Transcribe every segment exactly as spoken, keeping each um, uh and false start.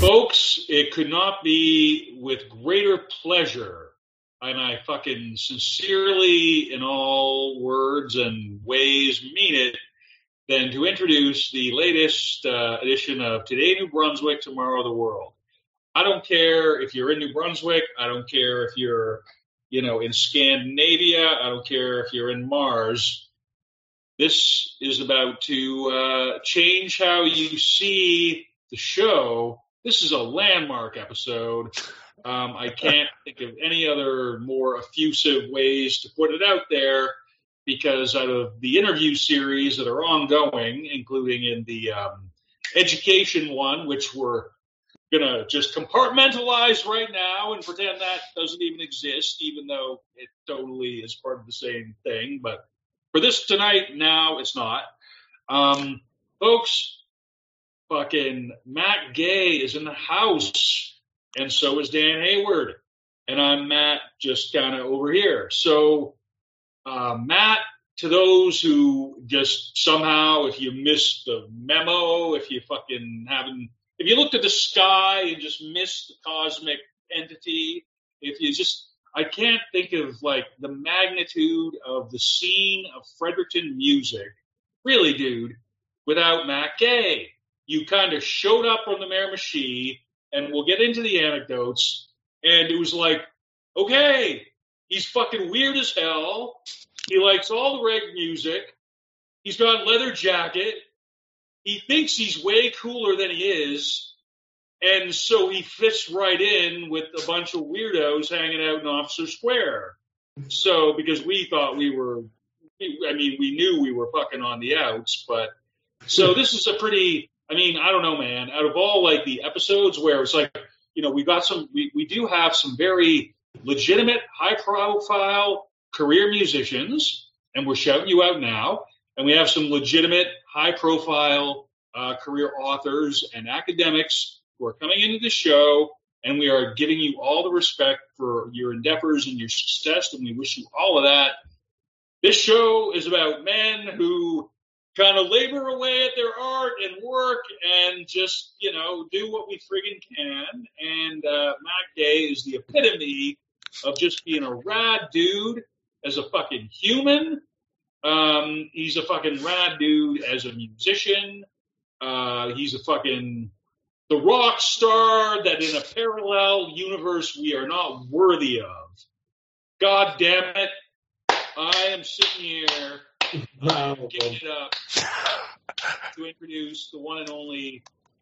Folks, it could not be with greater pleasure, and I fucking sincerely, in all words and ways, mean it, than to introduce the latest uh, edition of Today New Brunswick, Tomorrow the World. I don't care if you're in New Brunswick. I don't care if you're, you know, in Scandinavia. I don't care if you're in Mars. This is about to uh, change how you see the show. This is a landmark episode. Um, I can't think of any other more effusive ways to put it out there, because out of the interview series that are ongoing, including in the um, education one, which we're going to just compartmentalize right now and pretend that doesn't even exist, even though it totally is part of the same thing. But for this tonight, now it's not. Um, folks, fucking Matt Gay is in the house, and so is Dan Hayward. And I'm Matt, just kind of over here. So, uh, Matt, to those who just somehow, if you missed the memo, if you fucking haven't, if you looked at the sky and just missed the cosmic entity, if you just, I can't think of like the magnitude of the scene of Fredericton music, really, dude, without Matt Gay. You kind of showed up on the Miramichi, and we'll get into the anecdotes, and it was like, okay, he's fucking weird as hell. He likes all the reg music. He's got a leather jacket. He thinks he's way cooler than he is. And so he fits right in with a bunch of weirdos hanging out in Officer Square. So, because we thought we were, I mean, we knew we were fucking on the outs, but so this is a pretty, I mean, I don't know, man, out of all like the episodes where it's like, you know, we got some, we, we do have some very legitimate, high profile career musicians, and we're shouting you out now. And we have some legitimate, high-profile uh, career authors and academics who are coming into the show, and we are giving you all the respect for your endeavors and your success, and we wish you all of that. This show is about men who kind of labor away at their art and work and just, you know, do what we friggin' can. And uh, Matt Gay is the epitome of just being a rad dude as a fucking human. Um, he's a fucking rad dude as a musician. Uh, he's a fucking the rock star that in a parallel universe we are not worthy of. God damn it. I am sitting here uh, giving it up to introduce the one and only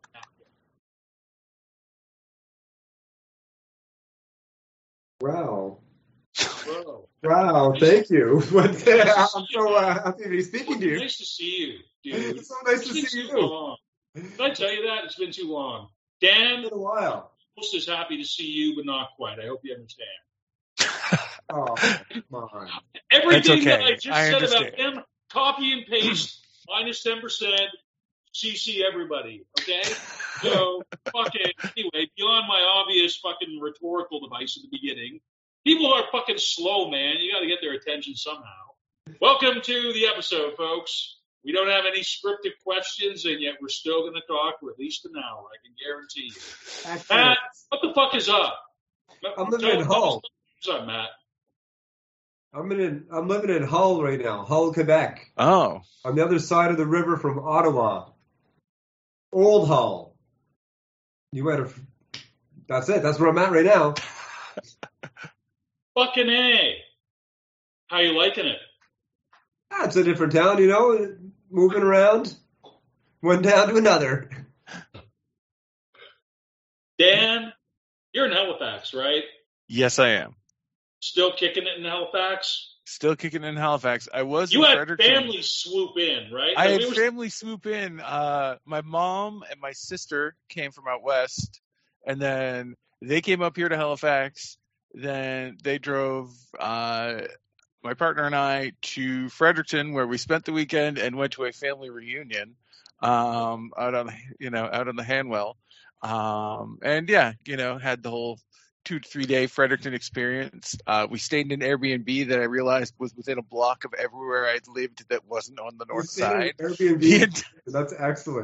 Wow. Whoa. Wow, thank you. I'm so uh, happy to be speaking to you. Nice to see you, dude. It's so nice it's to been see too you. Long. Did I tell you that? It's been too long. Dan, it's been a while. Most is happy to see you, but not quite. I hope you understand. Oh, come on. Everything okay. that I just I said understand. about him, copy and paste, minus ten percent, C C everybody, okay? So, fucking, anyway, beyond my obvious fucking rhetorical device at the beginning, people are fucking slow, man. You got to get their attention somehow. Welcome to the episode, folks. We don't have any scripted questions, and yet we're still going to talk for at least an hour. I can guarantee you. Excellent. Matt, what the fuck is up? I'm living in Hull. What's up, Matt? I'm in. I'm living in Hull right now, Hull, Quebec. Oh. On the other side of the river from Ottawa. Old Hull. You might have. That's it. That's where I'm at right now. Fucking A. How you liking it? Ah, it's a different town, you know, moving around, one town to another. Dan, you're in Halifax, right? Yes, I am. Still kicking it in Halifax? Still kicking in Halifax. I was you in had Fredericton. family swoop in, right? I Like, had we were... family swoop in. Uh, my mom and my sister came from out west, and then they came up here to Halifax. Then they drove uh, my partner and I to Fredericton, where we spent the weekend and went to a family reunion um, out on you know out on the Hanwell. Um, and yeah, you know, had the whole two to three day Fredericton experience. Uh, we stayed in an Airbnb that I realized was within a block of everywhere I'd lived that wasn't on the north side. Airbnb. That's excellent.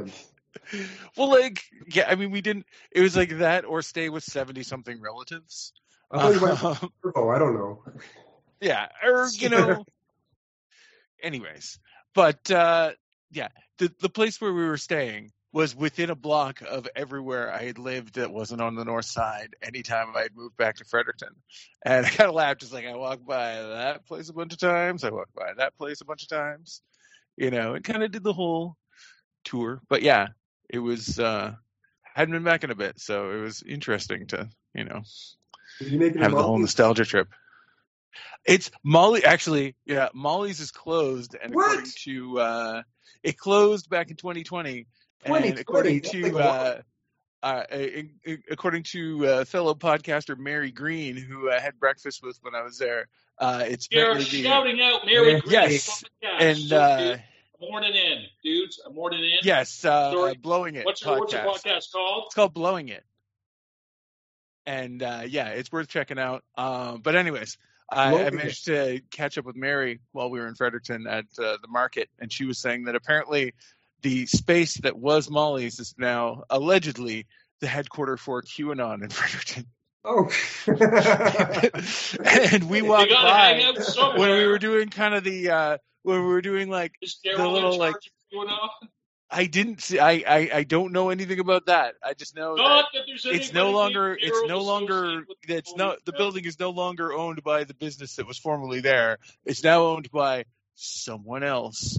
Well, like, yeah, I mean, we didn't. It was like that, or stay with seventy-something relatives. I thought you went Um, to Turbo. I don't know. yeah, or you know. Anyways, but uh, yeah, the the place where we were staying was within a block of everywhere I had lived that wasn't on the north side. Anytime I had moved back to Fredericton, and I kind of laughed, just like I walked by that place a bunch of times, I walked by that place a bunch of times, you know, and kind of did the whole tour. But yeah, it was uh, hadn't been back in a bit, so it was interesting to you know Did you make it have in the whole Molly's? nostalgia trip. It's Molly, actually, yeah, Molly's is closed, and What? according to, uh, it closed back in twenty twenty, twenty and according twenty? That's to, like a uh, uh, uh, according to uh, fellow podcaster Mary Green, who I had breakfast with when I was there, uh, it's You're apparently being, shouting out Mary Yeah. Green. yes, podcast. and, So, uh, dude, I'm morning in, dudes. I'm morning in. yes, uh, Sorry. uh, Blowing It What's your, what's your podcast. podcast called? It's called Blowing It. And uh, yeah, it's worth checking out. Um, but anyways, I, I Blowing It. managed to catch up with Mary while we were in Fredericton at uh, the market, and she was saying that apparently the space that was Molly's is now allegedly the headquarter for QAnon in Fredericton. Oh. And we You walked gotta by hang out somewhere. when we were doing kind of the uh, when we were doing like Is the Daryl little in like. charge of QAnon? I didn't see. I, I I don't know anything about that. I just know that. Not that there's It's no anybody longer named it's Daryl no longer associated with it's the no the Holy building is no longer owned by the business that was formerly there. It's now owned by someone else.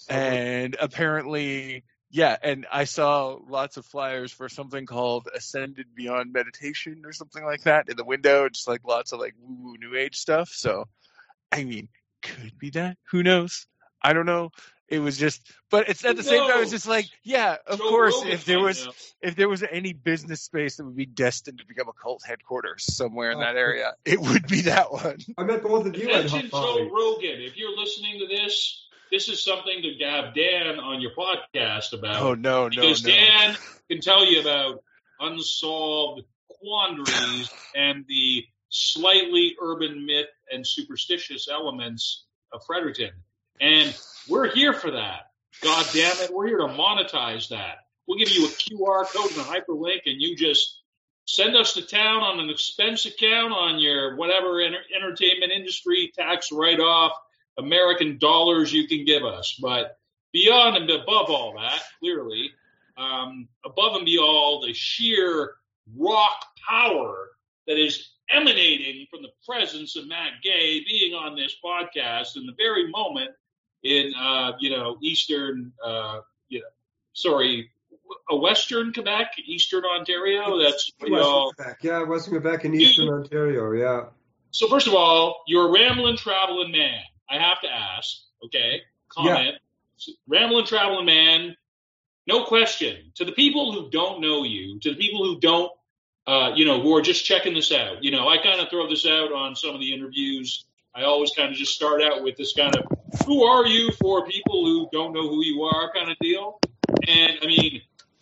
And apparently, yeah, and I saw lots of flyers for something called Ascended Beyond Meditation or something like that in the window, just like lots of like woo woo new age stuff. So I mean, could be that. Who knows? I don't know. It was just, but it's at the same time, it's just like, yeah, of Joe course, Rogan if there might was, know. if there was any business space that would be destined to become a cult headquarters somewhere in Oh. that area, it would be that one. I met both of you at Mention Joe Molly. Rogan. If you're listening to this, this is something to have Dan on your podcast about. Oh no, no, because no. Dan can tell you about unsolved quandaries and the slightly urban myth and superstitious elements of Fredericton. And we're here for that. God damn it, we're here to monetize that. We'll give you a Q R code and a hyperlink, and you just send us to town on an expense account on your whatever enter- entertainment industry tax write-off American dollars you can give us. But beyond and above all that, clearly, um, above and beyond the sheer rock power that is emanating from the presence of Matt Gay being on this podcast in the very moment in, uh, you know, Eastern, uh, you know, sorry, a Western Quebec, Eastern Ontario. That's what Western y'all. Quebec. Yeah, Western Quebec and Eastern Ontario, yeah. So first of all, you're a rambling, traveling man. I have to ask, okay? Comment. Rambling, traveling man, no question. To the people who don't know you, to the people who don't, uh, you know, who are just checking this out, you know, I kind of throw this out on some of the interviews. I always kind of just start out with this kind of, who are you for people who don't know who you are kind of deal. And, I mean,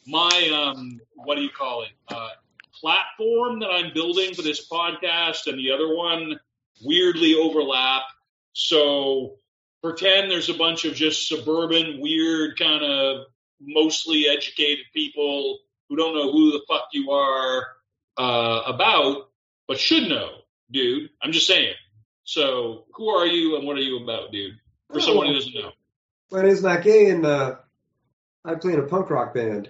my, um, what do you call it, uh, platform that I'm building for this podcast and the other one weirdly overlap. So pretend there's a bunch of just suburban, weird, kind of mostly educated people who don't know who the fuck you are uh, about, but should know, dude. I'm just saying. So who are you and what are you about, dude? For someone who doesn't know. My name's Matt Gay, and uh, I play in a punk rock band.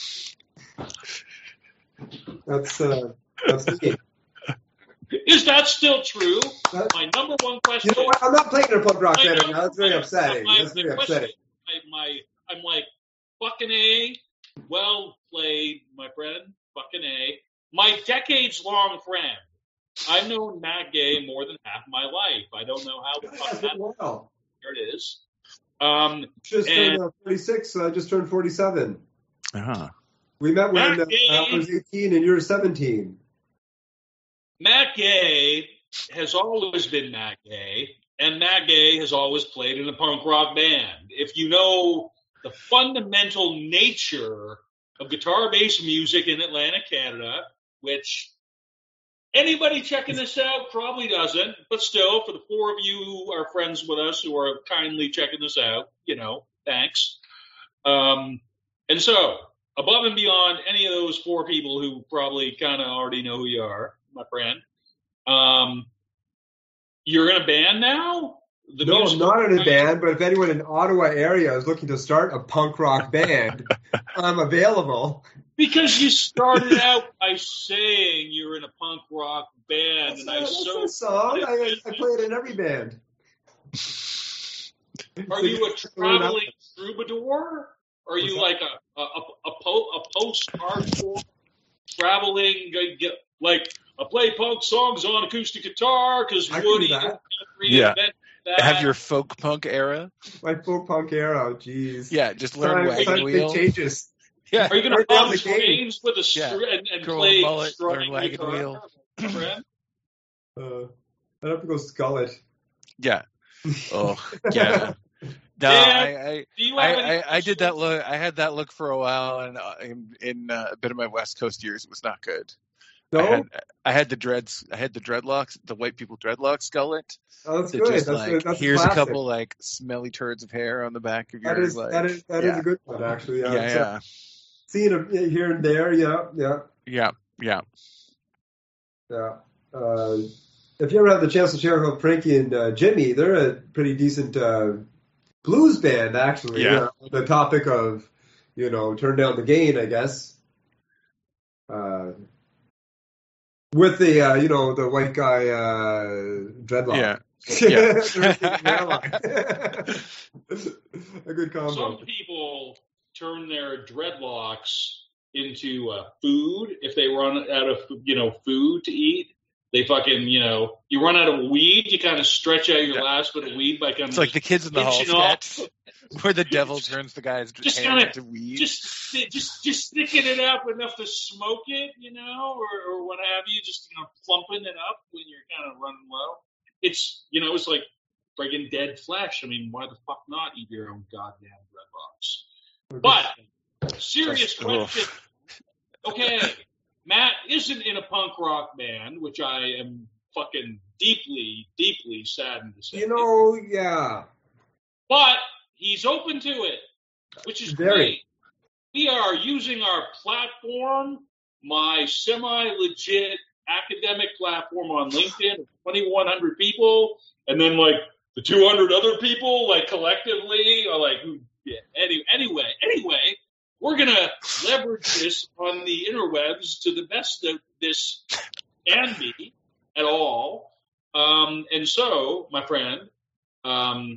That's uh, that's me. Is that still true? That- My number one question. You know what? I'm not playing in a punk rock I band know, right now. That's very my- upsetting. my- That's very my question- upsetting. My, my, I'm like, fucking A. Well played, my friend. Fucking A. My decades-long friend. I've known Matt Gay more than half my life. I don't know how the Yeah, fuck it's that. been a while. There it is. Um, Just And- turned uh, forty-six. So I just turned forty-seven. Uh-huh. We met when uh, Matt Gay. I was eighteen and you were seventeen. Matt Gay has always been Matt Gay, and Matt Gay has always played in a punk rock band. If you know the fundamental nature of guitar-based music in Atlantic, Canada, which anybody checking this out probably doesn't, but still, for the four of you who are friends with us who are kindly checking this out, you know, thanks. Um, and so, above and beyond any of those four people who probably kind of already know who you are, my friend, um, you're in a band now? The No, I'm musical- not in a band, but if anyone in the Ottawa area is looking to start a punk rock band, I'm available. Because you started out by saying you're in a punk rock band, That's, and a, I that's so a song. I, I play it in every band. Are you a traveling troubadour? Or are you like a a a, a, po, a post-hardcore traveling uh, get, like I play punk songs on acoustic guitar because I can do Woody that. Yeah. reinvented that. Have your folk punk era. My folk punk era, jeez. Yeah, just learn Time, wagon time wheel. big changes. Yeah, Are you going Right to down hum the gate. trains with a str- Yeah. and, and Grow a play mullet, learn strumming wagon guitar, wheel. my friend? Uh, I'd have to go skull it. yeah. Oh, yeah. No, Dan, I, I, Do you have I, any I, I did that questions? look. I had that look for a while, and uh, in, in uh, a bit of my West Coast years, it was not good. No? I had, I had the dreads. I had the dreadlocks, the white people dreadlocks gullet. Oh, that's That good. just That's, like a, that's here's a a classic. couple like smelly turds of hair on the back of your That is like. that is that is yeah. a good one actually. yeah, Yeah, So, yeah, seeing it here and there, yeah, yeah, yeah, yeah. yeah. Uh, if you ever have the chance to check out Frankie and uh, Jimmy, they're a pretty decent uh, blues band actually. Yeah. Uh, the topic of, you know, turn down the gain, I guess. Uh, with the uh, you know the white guy uh, dreadlock. Yeah. A good combo. Some people turn their dreadlocks into uh, food if they run out of you know food to eat. They fucking you know you run out of weed, you kind of stretch out your Yeah. last bit of weed by kind It's of like the Kids in the Hall pinching off. sketch, where the devil turns the guy's Just hair kinda- into weed. just just just sticking it up enough to smoke it, you know, or, or what have you, just you know plumping it up when you're kind of running low. It's you know it's like friggin' dead flesh. I mean, why the fuck not eat your own goddamn dreadlocks? But serious Just- question. oof. Okay, Matt isn't in a punk rock band, which I am fucking deeply, deeply saddened to say. You know, yeah. But he's open to it, which is Very. great. We are using our platform, my semi-legit academic platform on LinkedIn of twenty-one hundred people, and then like the two hundred other people, like collectively, are like, who? Yeah. Any, anyway, anyway, we're gonna leverage this on the interwebs to the best that this can be at all. Um, and so, my friend, um,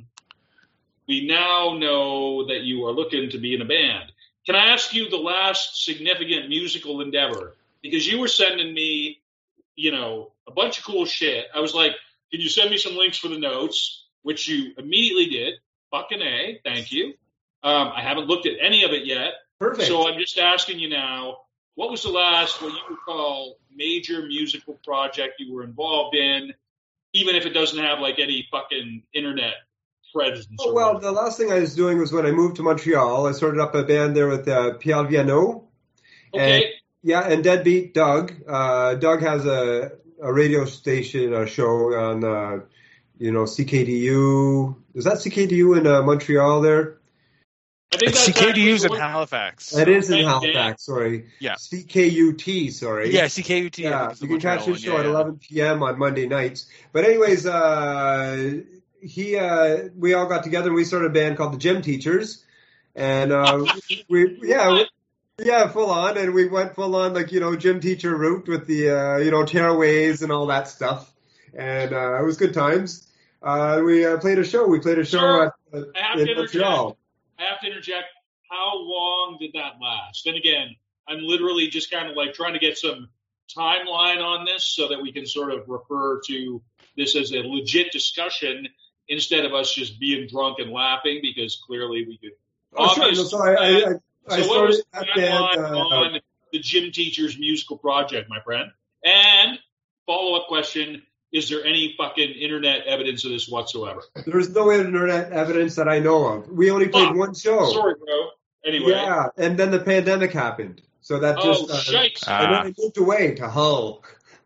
we now know that you are looking to be in a band. Can I ask you the last significant musical endeavor? Because you were sending me, you know, a bunch of cool shit. I was like, can you send me some links for the notes? Which you immediately did. Fucking A. Thank you. Um, I haven't looked at any of it yet. Perfect. So I'm just asking you now, what was the last, what you would call, major musical project you were involved in, even if it doesn't have, like, any fucking internet presence? Oh, or well, whatever? the last thing I was doing was when I moved to Montreal, I started up a band there with uh, Pierre Viano. Okay. And, yeah, and Deadbeat Doug. Uh, Doug has a, a radio station, a show on, uh, you know, C K D U. Is that C K D U in uh, Montreal there? I think that's C K D U's in actually- Halifax. It is in Thank Halifax, sorry. Yeah. C K U T, sorry. Yeah, C K U T. I Yeah, think is the you can catch Montreal his one, show yeah, at yeah. eleven p.m. on Monday nights. But anyways, uh, he, uh, we all got together and we started a band called the Gym Teachers. And, uh, we, yeah, we, yeah, full on. And we went full on, like, you know, gym teacher route with the, uh, you know, tearaways and all that stuff. And, uh, it was good times. Uh, we uh, played a show. We played a show Sure. at, uh, I have in to interject. Montreal. I have to interject. How long did that last? And again, I'm literally just kind of like trying to get some timeline on this so that we can sort of refer to this as a legit discussion instead of us just being drunk and laughing, because clearly we could. Oh, sure. obviously- So I, I, I, I so what was started the that band. timeline Uh, on the Gym Teachers musical project, my friend? And follow-up question, is there any fucking internet evidence of this whatsoever? There's no internet evidence that I know of. We only played Fuck. one show. Sorry, bro. Anyway. Yeah, and then the pandemic happened. So that Oh, just. Uh, shite. and then Ah. I moved away to Hull.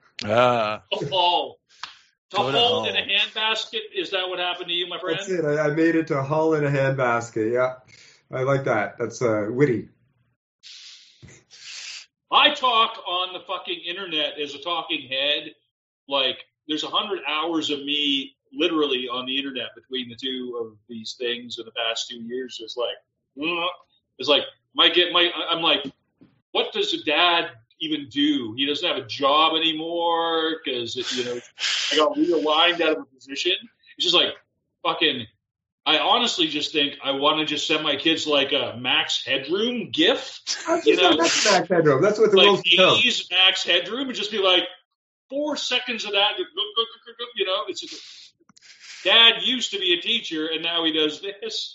Ah. To Hull. To Go to Hull Hull. in a handbasket? Is that what happened to you, my friend? That's it. I, I made it to Hull in a handbasket. Yeah, I like that. That's uh, witty. I talk on the fucking internet as a talking head. Like, there's a hundred hours of me literally on the internet between the two of these things in the past two years. It's like, mm, it's like, my get my. I'm like, what does a dad even do? He doesn't have a job anymore because you know I got realigned out of a position. It's just like fucking. I honestly just think I want to just send my kids like a Max Headroom gift. You know, that's Max Headroom. That's what the like world's become. eighties Max Headroom, and just be like four seconds of that. You know, it's just, Dad used to be a teacher, and now he does this.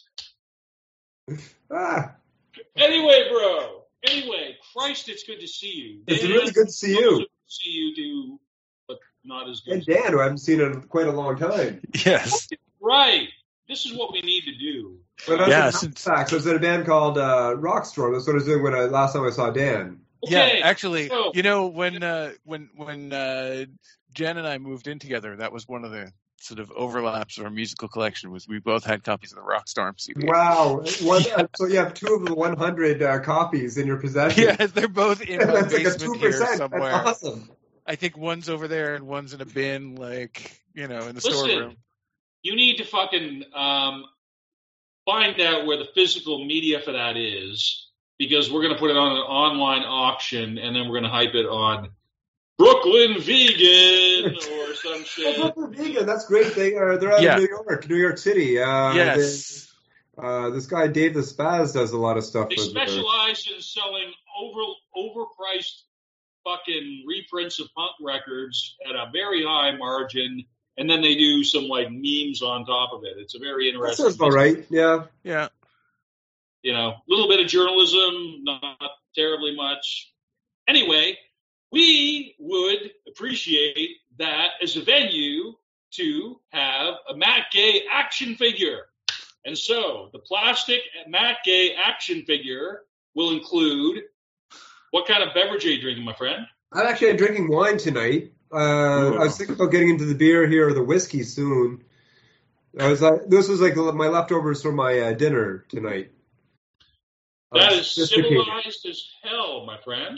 Ah. Anyway, bro. Anyway, Christ, it's good to see you. It's Dan, really good to see you. Good to see you do, but not as good. And Dan, who I haven't seen in quite a long time. Yes. Right. This is what we need to do. But I was, yeah, in since, Halifax, I was in a band called uh, Rockstorm. That's what I was doing when I, last time I saw Dan. Okay, yeah, actually, so, you know, when uh, when when uh, Jen and I moved in together, that was one of the sort of overlaps of our musical collection. Was we both had copies of the Rockstorm C D. Wow! One, Yeah. So you have two of the one hundred uh, copies in your possession. Yeah, they're both in my That's like a basement two here percent. somewhere. That's awesome. I think one's over there and one's in a bin, like you know, in the Listen, storeroom. You need to fucking um, find out where the physical media for that is, because we're going to put it on an online auction, and then we're going to hype it on Brooklyn Vegan or some shit. Oh, Brooklyn Vegan, that's great. They are they're out Yeah. of New York, New York City. Uh, Yes. they- uh, this guy Dave the Spaz does a lot of stuff They with uh, specialize in selling over overpriced fucking reprints of punk records at a very high margin, and then they do some like memes on top of it. It's a very That interesting. sounds all right. Yeah. Yeah. You know, a little bit of journalism, not terribly much. Anyway, we would appreciate that as a venue to have a Matt Gay action figure. And so the plastic Matt Gay action figure will include, what kind of beverage are you drinking, my friend? I'm actually drinking wine tonight. Uh, I was thinking about getting into the beer here or the whiskey soon. I was like, this was like my leftovers from my uh, dinner tonight. That Uh, is sophisticated. civilized as hell, my friend.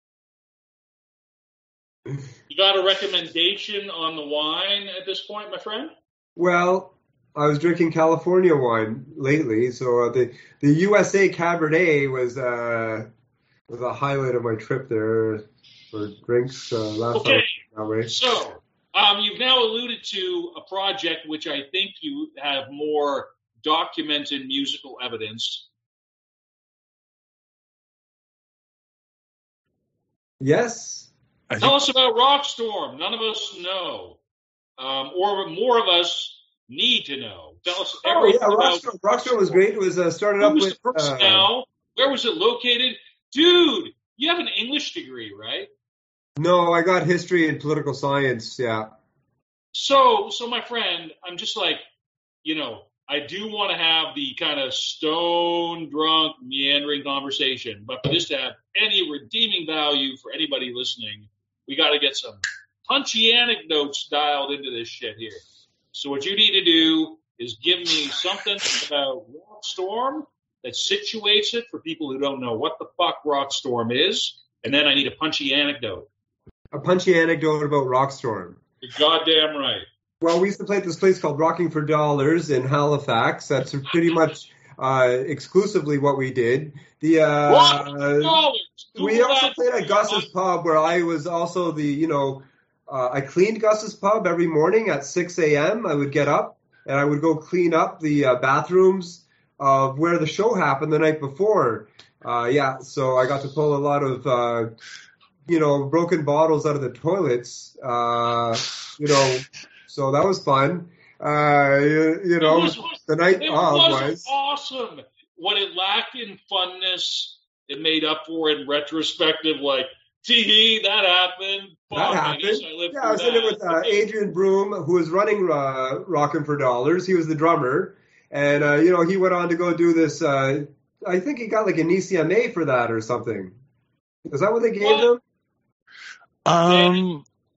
You got a recommendation on the wine at this point, my friend? Well, I was drinking California wine lately, so uh, the the U S A Cabernet was uh, was a highlight of my trip there for drinks uh, last Okay. time. That way. So, um, you've now alluded to a project which I think you have more documented musical evidence. Yes. I Tell think, us about Rockstorm. None of us know, um, or more of us need to know. Tell us Oh everything yeah, about Rockstorm. Rockstorm was great. It was uh, started Who up was with the uh, personnel? Where was it located? Dude, you have an English degree, right? no, I got history and political science. Yeah. So, so my friend, I'm just like, you know, I do want to have the kind of stone drunk meandering conversation, but for this to have any redeeming value for anybody listening, we got to get some punchy anecdotes dialed into this shit here. So what you need to do is give me something about Rockstorm that situates it for people who don't know what the fuck Rockstorm is, and then I need a punchy anecdote. A punchy anecdote about Rockstorm. You're goddamn right. Well, we used to play at this place called Rocking for Dollars in Halifax. That's pretty much uh, exclusively what we did. The uh, Dollars. we also played at Gus's Pub, where I was also the you know uh, I cleaned Gus's Pub every morning at six a.m. I would get up and I would go clean up the uh, bathrooms of where the show happened the night before. Uh, yeah, so I got to pull a lot of uh, you know broken bottles out of the toilets. Uh, you know. So that was fun. Uh, you, you know, It was, the night it of was, was. awesome. What it lacked in funness, it made up for in retrospective. Like, tee that happened. Fuck, That I guess happened. I lived Yeah, through I was in it that. with uh, Adrian Broom, who was running uh, Rockin' for Dollars. He was the drummer. And, uh, you know, he went on to go do this. Uh, I think he got like an E C M A for that or something. Is that what they gave What? him? um,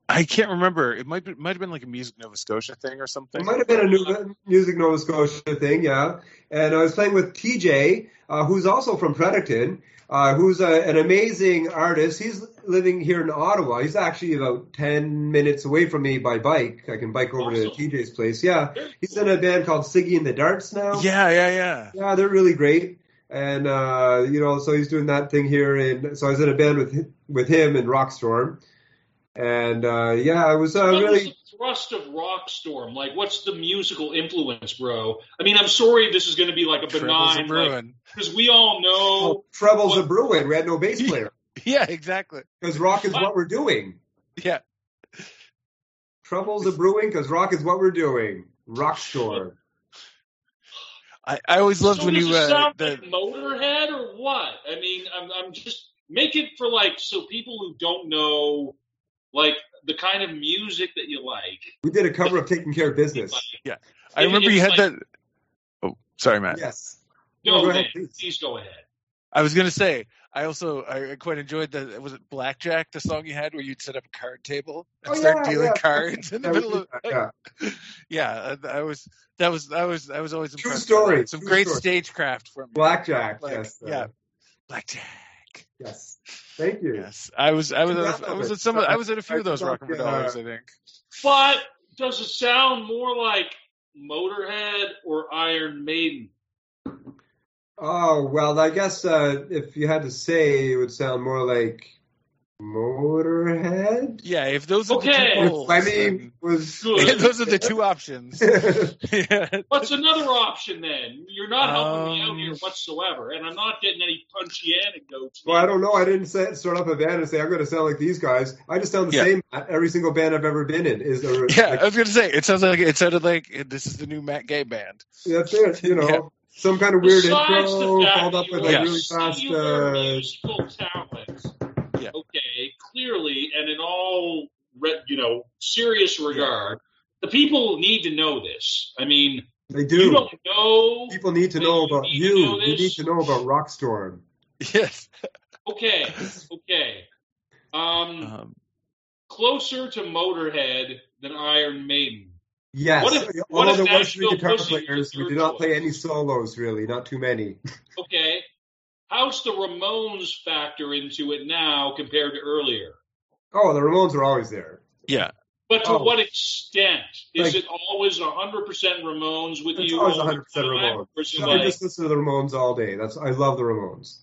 I can't remember. It might be, might have been like a Music Nova Scotia thing or something. It might have been a new Music Nova Scotia thing, yeah. And I was playing with T J, uh, who's also from Fredericton, uh, who's a, an amazing artist. He's living here in Ottawa. He's actually about ten minutes away from me by bike. I can bike over Awesome. to T J's place. Yeah, he's in a band called Siggy and the Darts now. Yeah, yeah, yeah. Yeah, they're really great. And, uh, you know, so he's doing that thing here. And so I was in a band with with him in Rockstorm. And, uh, yeah, it was uh, what really... was the thrust of Rockstorm? Like, what's the musical influence, bro? I mean, I'm sorry this is going to be like a benign... Because like, we all know... Oh, Trebles a Bruin. We had no bass player. Yeah, exactly. Because rock is what? what we're doing. Yeah. Troubles a Brewing because rock is what we're doing. Rockstorm. I, I always loved so when does you... It uh, sound the... like Motorhead or what? I mean, I'm, I'm just... Make it for, like, so people who don't know, like, the kind of music that you like. We did a cover of Taking Care of Business. Yeah. I remember you had like, that... Oh, sorry, Matt. Yes. No, no go man, ahead, please. please go ahead. I was going to say, I also I quite enjoyed the, was it Blackjack, the song you had where you'd set up a card table and oh, start yeah, dealing yeah. cards in the yeah, middle of... Yeah, yeah I was... That was I was I was always True impressed. story. Some True great story. stagecraft from Blackjack. like, yes. Uh, yeah, Blackjack. Yes. Thank you. Yes, I was I was Yeah, I was at some I was at a few of those I Rock and thought, Dollars, uh, I think. But does it sound more like Motorhead or Iron Maiden? Oh well, I guess uh, if you had to say, it would sound more like Motorhead. Yeah, if those are Okay. the two polls, I mean, was Good. those are the two options. Yeah. What's another option then? You're not helping me out Um, here whatsoever, and I'm not getting any punchy anecdotes. Well, I don't know. I didn't say, start up a band and say I'm going to sound like these guys. I just sound the Yeah. same at every single band I've ever been in. Is there? Yeah, like, I was gonna say it sounds like it sounded like this is the new Matt Gay band. that's it. You know, Yeah. some kind of weird Besides intro, the fact followed up that with you like are really a fast. singular Uh, musical talent. Yeah. Okay, clearly, and in all, re- you know, serious regard, the people need to know this. I mean, they you do. don't know. People need to when know you about need to you. know You need this. to know about Rockstorm. Yes. Okay, okay. Um, Um, closer to Motorhead than Iron Maiden. Yes. What if- All what of if the Western Nashville guitar Pussy was players, we your do not choice? play any solos really, not too many. Okay, how's the Ramones factor into it now compared to earlier? Oh, the Ramones are always there. yeah. But to Oh. what extent? Is Like- it always one hundred percent Ramones with It's you? always all the one hundred percent time, Ramones. or is it I like- just listen to the Ramones all day. That's I love the Ramones.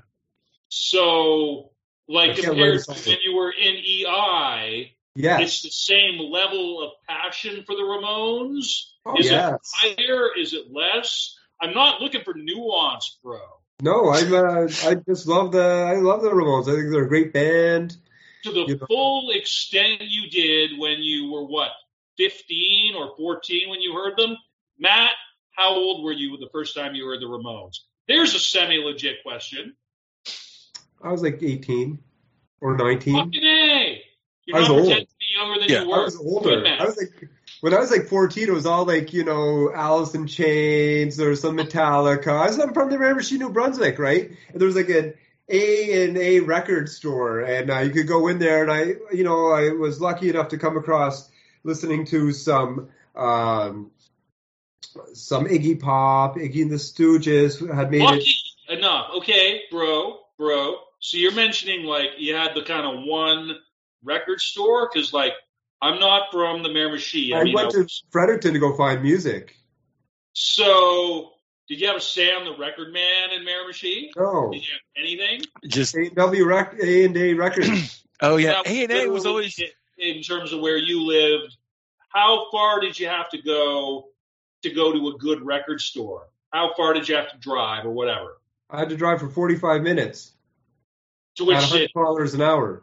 So, like I can't compared wait to to- when you were in E I, Yes. it's the same level of passion for the Ramones? Oh, Is yes. it higher? Is it less? I'm not looking for nuance, bro. No, I'm. Uh, I just love the. I love the Ramones. I think they're a great band. To the You know- full extent you did when you were, what, fifteen or fourteen when you heard them? Matt, how old were you the first time you heard the Ramones? There's a semi-legit question. I was like eighteen or nineteen. Fucking A! You're I was not old. pretending to be younger than Yeah, you were. I was older. Good man. I was like, when I was like fourteen, it was all like, you know, Alice in Chains or some Metallica. I was I'm from the Miramichi, New Brunswick, right? And there was like an A and A record store, and uh, you could go in there, and I, you know, I was lucky enough to come across listening to some, um, some Iggy Pop, Iggy and the Stooges had made Lucky it. enough. Okay, bro, bro. So you're mentioning, like, you had the kind of one record store? Because, like, I'm not from the Miramichi. I, I mean, went I to was- Fredericton to go find music. So, did you have a Sam the Record Man in Miramichi? No, Did you have anything? Just A and W rec- A and A Records. oh yeah, Now, A and A was literally, always in terms of where you lived. How far did you have to go to go to a good record store? How far did you have to drive, or whatever? I had to drive for forty-five minutes To at which one hundred city? dollars an hour.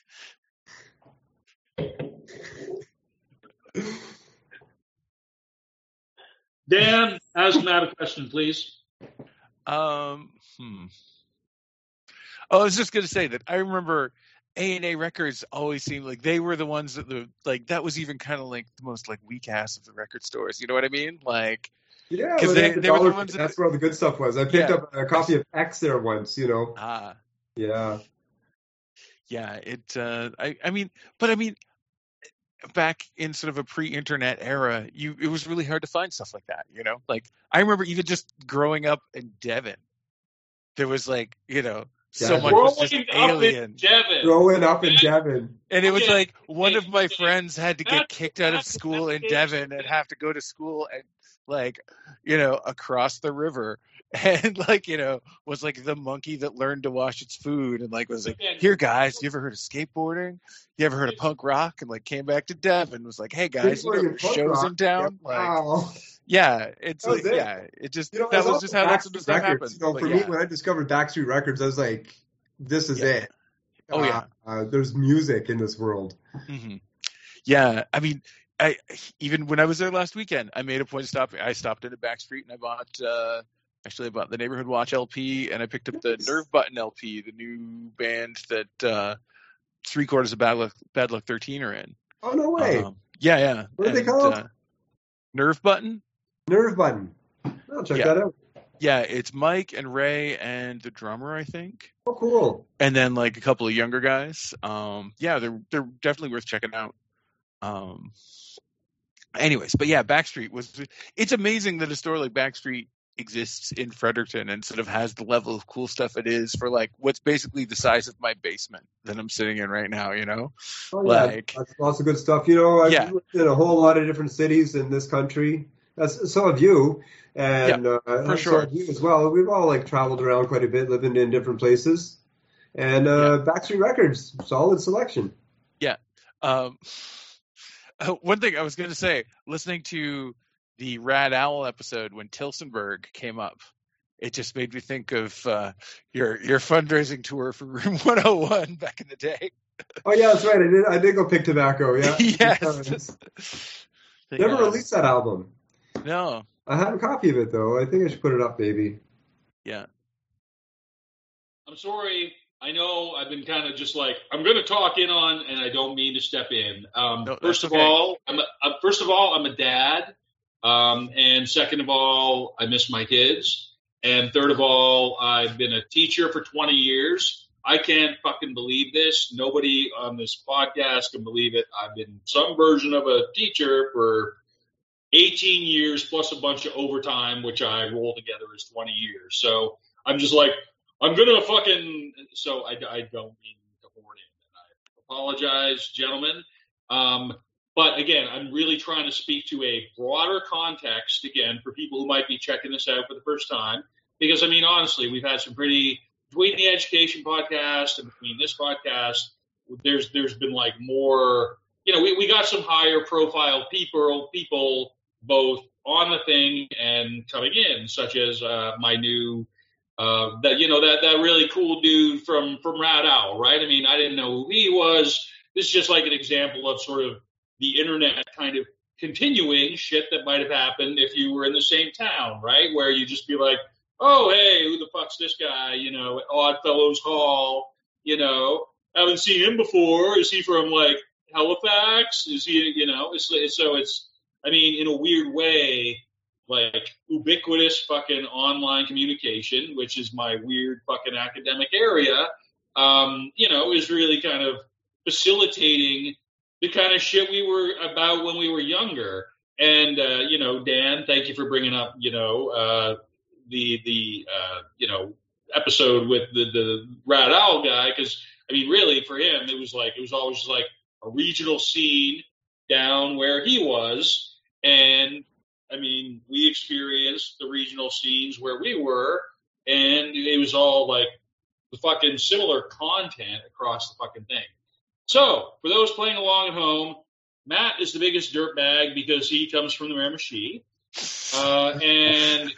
Dan, ask Matt a question, please. um hmm. Oh, I was just gonna say that I remember A and A Records always seemed like they were the ones that the like that was even kind of like the most like weak ass of the record stores. You know what I mean? Like Yeah, 'Cause but they- at the they were the dollar- ones that- that's where all the good stuff was. I picked Yeah. up a copy of X there once, you know. ah Yeah. yeah, it uh I I mean, but I mean back in sort of a pre-internet era, you it was really hard to find stuff like that, you know? Like, I remember even just growing up in Devon, there was like, you know, so Devon. much was just Growing up in alien. Devon. Growing up in Devon. And it was Yeah. like one of my Yeah. friends had to get That's- kicked out of that's- school in that's Devon and have to go to school and like, you know, across the river. And like, you know, was like the monkey that learned to wash its food and like was like, here guys, you ever heard of skateboarding? You ever heard of punk rock? And like came back to Devon, was like, hey guys, you know, Skateboarding and punk shows rock. in town. Yeah, Like, wow. yeah, it's That was like, it. yeah, it just You know, that it was just how that sort of Backstreet stuff Records. happened. You know, But for yeah. me, when I discovered Backstreet Records, I was like, this is Yeah. it. Oh, yeah. Uh, uh, there's music in this world. hmm Yeah, I mean, I even when I was there last weekend, I made a point of stopping. I stopped into Backstreet and I bought. Uh, actually, I bought the Neighborhood Watch L P and I picked up the Nice. Nerve Button L P, the new band that uh, Three Quarters of Bad Luck, Bad Luck thirteen are in. Oh, no way. Um, yeah, yeah. What are they And, called? Uh, Nerve Button. Nerve Button. I'll check Yeah. that out. Yeah, it's Mike and Ray and the drummer, I think, Oh, cool. and then like a couple of younger guys. Um, yeah, they're they're definitely worth checking out. Um, anyways, but yeah, Backstreet was. It's amazing that a store like Backstreet exists in Fredericton and sort of has the level of cool stuff it is for like what's basically the size of my basement that I'm sitting in right now. You know, Oh, yeah. like That's lots of good stuff. You know, I've Yeah. lived in a whole lot of different cities in this country. That's, so have you. And uh, so sure. have you as well. We've all like traveled around quite a bit, living in different places. And uh, Backstreet Records, solid selection. Um, one thing I was going to say, listening to the Rad Owl episode when Tilsonburg came up, it just made me think of uh, your your fundraising tour for Room one oh one back in the day. Oh yeah, that's right. I did. I did go pick tobacco. Yeah. Yes. Never Yeah. released that album. No. I have a copy of it though. I think I should put it up, maybe. Yeah. I'm sorry. I know I've been kind of just like, I'm going to talk in on, and I don't mean to step in. Um, No, first that's of okay. all, I'm a, uh, first of all, I'm a dad. Um, and second of all, I miss my kids. And third of all, I've been a teacher for twenty years. I can't fucking believe this. Nobody on this podcast can believe it. I've been some version of a teacher for eighteen years plus a bunch of overtime, which I roll together as twenty years. So I'm just like, I'm going to fucking, so I, I don't mean to hoard in. I apologize, gentlemen. Um, but again, I'm really trying to speak to a broader context, again, for people who might be checking this out for the first time. Because, I mean, honestly, we've had some pretty, between the education podcast and between this podcast, there's there's been like more, you know, we, we got some higher profile people, people both on the thing and coming in, such as uh, my new, uh, that you know, that, that really cool dude from, from Rad Owl, right? I mean, I didn't know who he was. This is just like an example of sort of the internet kind of continuing shit that might have happened if you were in the same town, right? Where you just be like, oh, hey, who the fuck's this guy? You know, Oddfellows Hall, you know, haven't seen him before. Is he from like Halifax? Is he, you know, it's, it's so it's, I mean, in a weird way, like ubiquitous fucking online communication, which is my weird fucking academic area, um, you know, is really kind of facilitating the kind of shit we were about when we were younger. And, uh, you know, Dan, thank you for bringing up, you know, uh, the, the, uh, you know, episode with the, the Rad Owl guy. Cause I mean, really for him, it was like, it was always like a regional scene down where he was. And I mean, we experienced the regional scenes where we were, and it was all like the fucking similar content across the fucking thing. So for those playing along at home, Matt is the biggest dirtbag because he comes from the Miramichi. Uh, and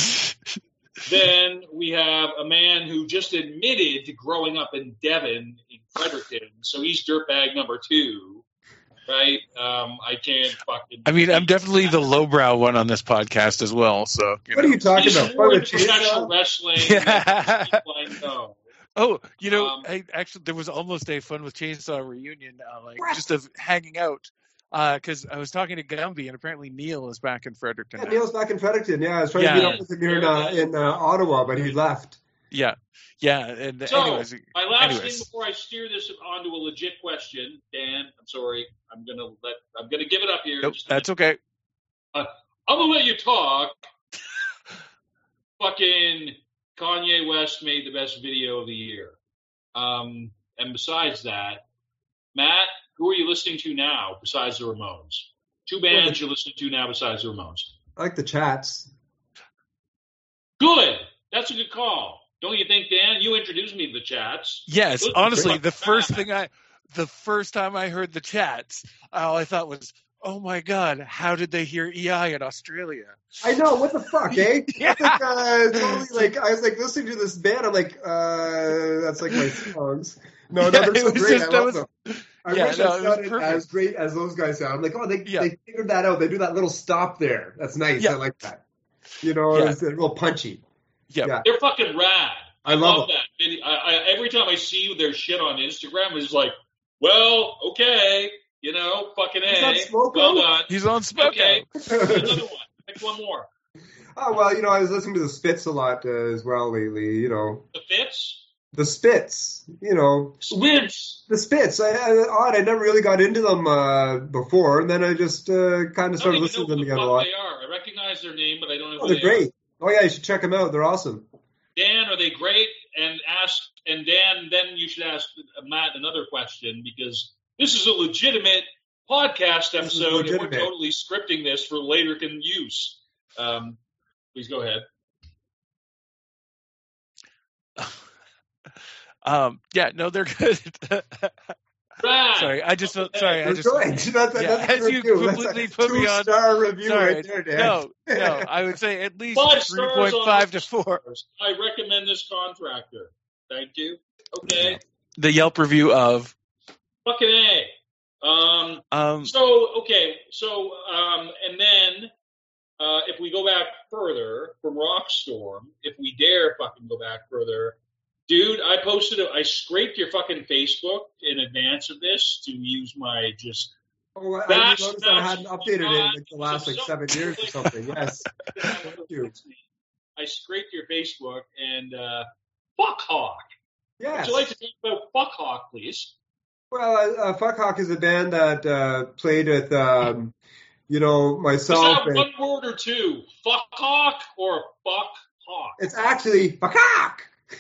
then we have a man who just admitted to growing up in Devon, in Fredericton. So he's dirtbag number two, right? Um, I can't fucking. I mean, I'm definitely the lowbrow one on this podcast as well. So you What know. are you talking He's about? more What, in with professional chainsaw? wrestling. Yeah. than I know. Oh, you know, Um, I actually there was almost a Fun with Chainsaw reunion, uh, like just of hanging out, because I was talking to Gumby, and apparently Neil is back in Fredericton. Yeah, now. Neil's back in Fredericton. Yeah, I was trying Yeah. to meet up with him here in, uh, in uh, Ottawa, but he left. Yeah, yeah. And So, anyways, my last anyways. thing before I steer this onto a legit question, Dan, I'm sorry, I'm gonna let, I'm gonna give it up here. Nope, Just a that's minute. okay. Uh, I'm gonna let you talk. Fucking Kanye West made the best video of the year. Um, and besides that, Matt, who are you listening to now besides the Ramones? Two bands well, the, you're listening to now besides the Ramones. I like the Chats. Good. That's a good call. Don't you think, Dan? You introduced me to the Chats. Yes, Listen, honestly, the first thing I, the first time I heard the Chats, all I thought was, oh my God, how did they hear E I in Australia? I know, what the fuck, eh? Yeah. I think, uh, totally, like, I was like listening to this band, I'm like, uh, that's like my songs. No, no, yeah, they're so great, just, I love was, them. I yeah, wish no, I sounded as great as those guys sound. I'm like, oh, they yeah. they figured that out. They do that little stop there. That's nice. Yeah. I like that. You know, yeah. it's real punchy. Yeah. yeah. They're fucking rad. I, I love, love that. I, I, every time I see their shit on Instagram, it's like, well, okay, you know, fucking A. He's on Smoko? Well done. He's on Smoko. Okay, another one. Pick one more. Oh, well, you know, I was listening to the Spits a lot uh, as well lately, you know. The Fits? The Spits, you know. Spits. The Spits. I, I, odd, I never really got into them uh, before, and then I just uh, kind of started listening to them again a lot. They are. I recognize their name, but I don't know oh, who they're they great. are. Oh, yeah, you should check them out. They're awesome. Dan, are they great? And ask, and Dan, then you should ask Matt another question, because this is a legitimate podcast episode, and we're totally scripting this for later can use. Um, please go ahead. Um, yeah, no, they're good. Right. Sorry, I just felt, sorry, We're I just, good. That's, yeah, that's as you review. completely that's put me on, two-star review sorry, right there, Dan. no, no, I would say at least three point five to four. I recommend this contractor. Thank you. Okay. The Yelp review of fucking A. Um, um, so, okay, so, um, and then, uh, if we go back further from Rockstorm, if we dare fucking go back further, dude, I posted it. I scraped your fucking Facebook in advance of this to use my just. Oh, I bash, noticed that I hadn't updated it in like the last like seven years or something. Yes. Thank you. I scraped your Facebook and uh, Fuck Hawk. Yes. Would you like to talk about Fuck Hawk, please? Well, uh, Fuck Hawk is a band that uh, played with, um, you know, myself. Is that and, one word or two? Fuck Hawk or Fuck Hawk? It's actually Fuck Hawk.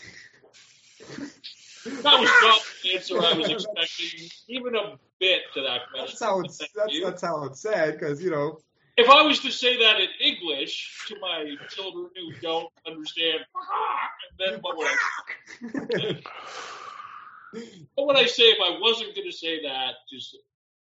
That was not the answer I was expecting, even a bit to that question. That's how it's, that's, that's how it's said, because, you know. If I was to say that in English to my children who don't understand, then what would I say? What would I say if I wasn't going to say that? Just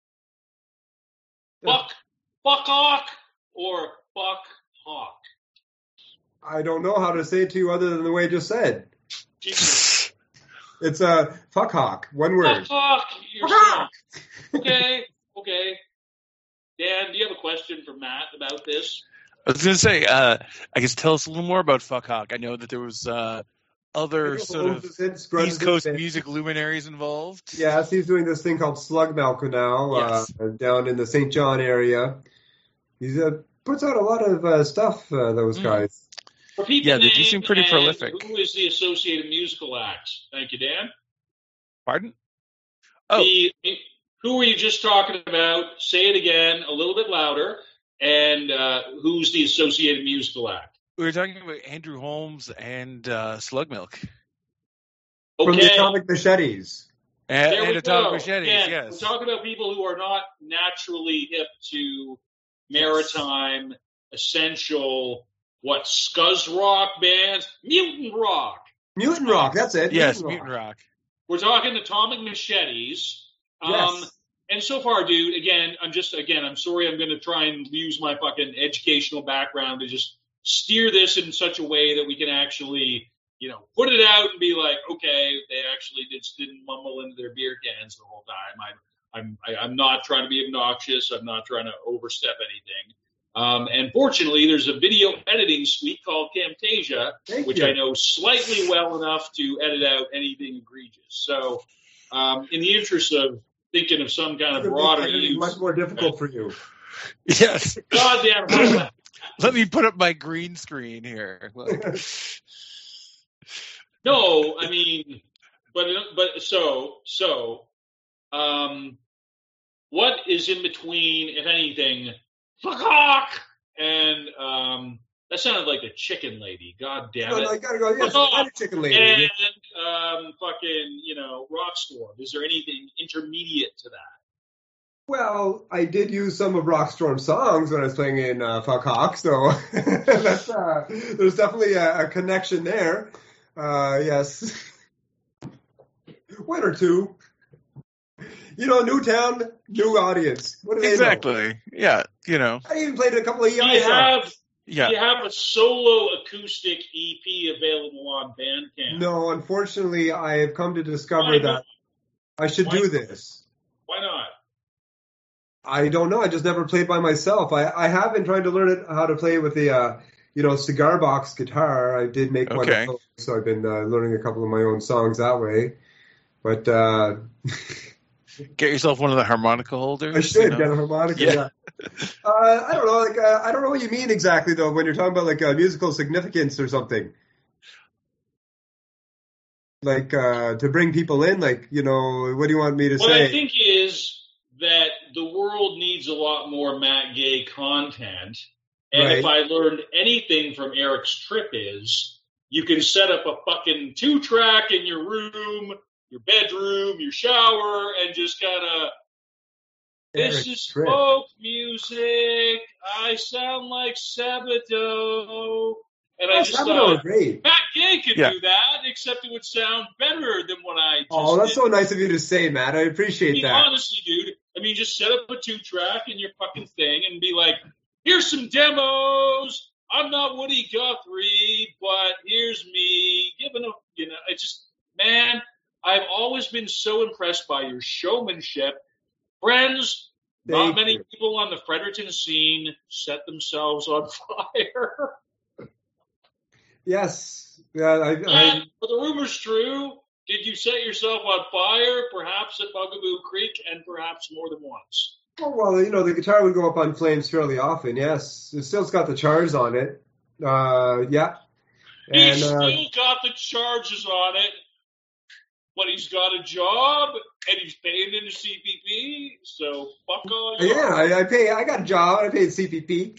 fuck, fuck hawk or fuck hawk? I don't know how to say it to you other than the way I just said. Jesus. It's a uh, fuck hawk, one word. Fuck hawk yourself. Okay, okay. Dan, do you have a question for Matt about this? I was going to say, uh, I guess tell us a little more about Fuck Hawk. I know that there was uh, other sort of East Coast music luminaries involved. Yes, he's doing this thing called Slug Milk now, yes. uh, down in the Saint John area. He uh, puts out a lot of uh, stuff, uh, those mm. guys. For people yeah, they do seem pretty prolific. Who is the associated musical acts? Thank you, Dan. Pardon? Oh. The, who were you just talking about? Say it again, a little bit louder. And uh, who's the associated musical act? We were talking about Andrew Holmes and uh, Slug Milk. Okay. From the Atomic Machetes. And, there and we Atomic go. Machetes, Again, yes. We're talking about people who are not naturally hip to maritime, essential, what, scuzz rock bands? Mutant rock. Mutant rock, that's it. Yes, Mutant, Mutant rock. rock. We're talking Atomic Machetes. Um, yes. And so far, dude, again, I'm just, again, I'm sorry I'm going to try and use my fucking educational background to just steer this in such a way that we can actually, you know, put it out and be like, okay, they actually just didn't mumble into their beer cans the whole time. I'm, I'm, I, I'm not trying to be obnoxious. I'm not trying to overstep anything. Um, and fortunately, there's a video editing suite called Camtasia, Thank which you. I know slightly well enough to edit out anything egregious. So, um, in the interest of thinking of some kind of broader use, much more difficult for you. Yes. Goddamn. Let me put up my green screen here. No, I mean, but but so so, um, what is in between, if anything, fuck off, and um, that sounded like a chicken lady. God damn No, it! no, I gotta go. Yes, Fuck I off. a chicken lady. And um, fucking, you know, Rockstorm. Is there anything intermediate to that? Well, I did use some of Rockstorm songs when I was playing in uh, Fuck Hawk, so that's, uh, there's definitely a, a connection there. Uh, yes. One or two. You know, new town, new audience. What do they Exactly. know? Yeah. You know. I even played a couple of E Do I you songs. have Yeah. do you have a solo acoustic E P available on Bandcamp? No, unfortunately, I have come to discover Why that not? I should Why do not? this. Why not? I don't know. I just never played by myself. I, I have been trying to learn it, how to play with the, uh, you know, cigar box guitar. I did make one Okay. of those, so I've been uh, learning a couple of my own songs that way. But uh, Get yourself one of the harmonica holders. I should you know? get a harmonica. Yeah. Yeah. Uh, I don't know. Like uh, I don't know what you mean exactly though when you're talking about like uh, musical significance or something. Like uh, to bring people in. Like you know, what do you want me to What say? I think is that the world needs a lot more Matt Gay content. And Right. if I learned anything from Eric's trip is you can set up a fucking two track in your room, your bedroom, your shower, and just kind of, this Eric's is trip. folk music. I sound like Sabato. And I Oh, just Sabato thought, is great. Matt Gay could Yeah. do that, except it would sound better than what I just Oh, that's did. so nice of you to say, Matt. I I appreciate mean, that. honestly, dude. I mean, just set up a two track in your fucking thing and be like, here's some demos. I'm not Woody Guthrie, but here's me giving a, you know, it's just, man, I've always been so impressed by your showmanship. Friends, not Thank many you. people on the Fredericton scene set themselves on fire. Yes. Yeah. I, I, And are the rumors true? Did you set yourself on fire, perhaps at Bugaboo Creek, and perhaps more than once? Oh, well, you know, the guitar would go up on flames fairly often, yes. It still's got the chars on it. Uh, yeah. And, He's uh, still got the charges on it, but he's got a job, and he's paying into C P P, so fuck all you. yeah, I, I pay, I got a job, I paid C P P.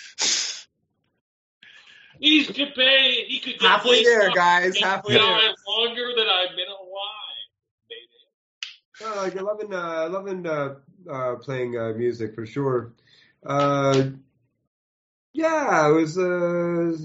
He could pay, he could get Halfway this there, up guys, and halfway die there. longer than I've been alive, baby. Uh, like, loving, uh, loving, uh, uh, playing, uh, music for sure. Uh, yeah, it was, uh,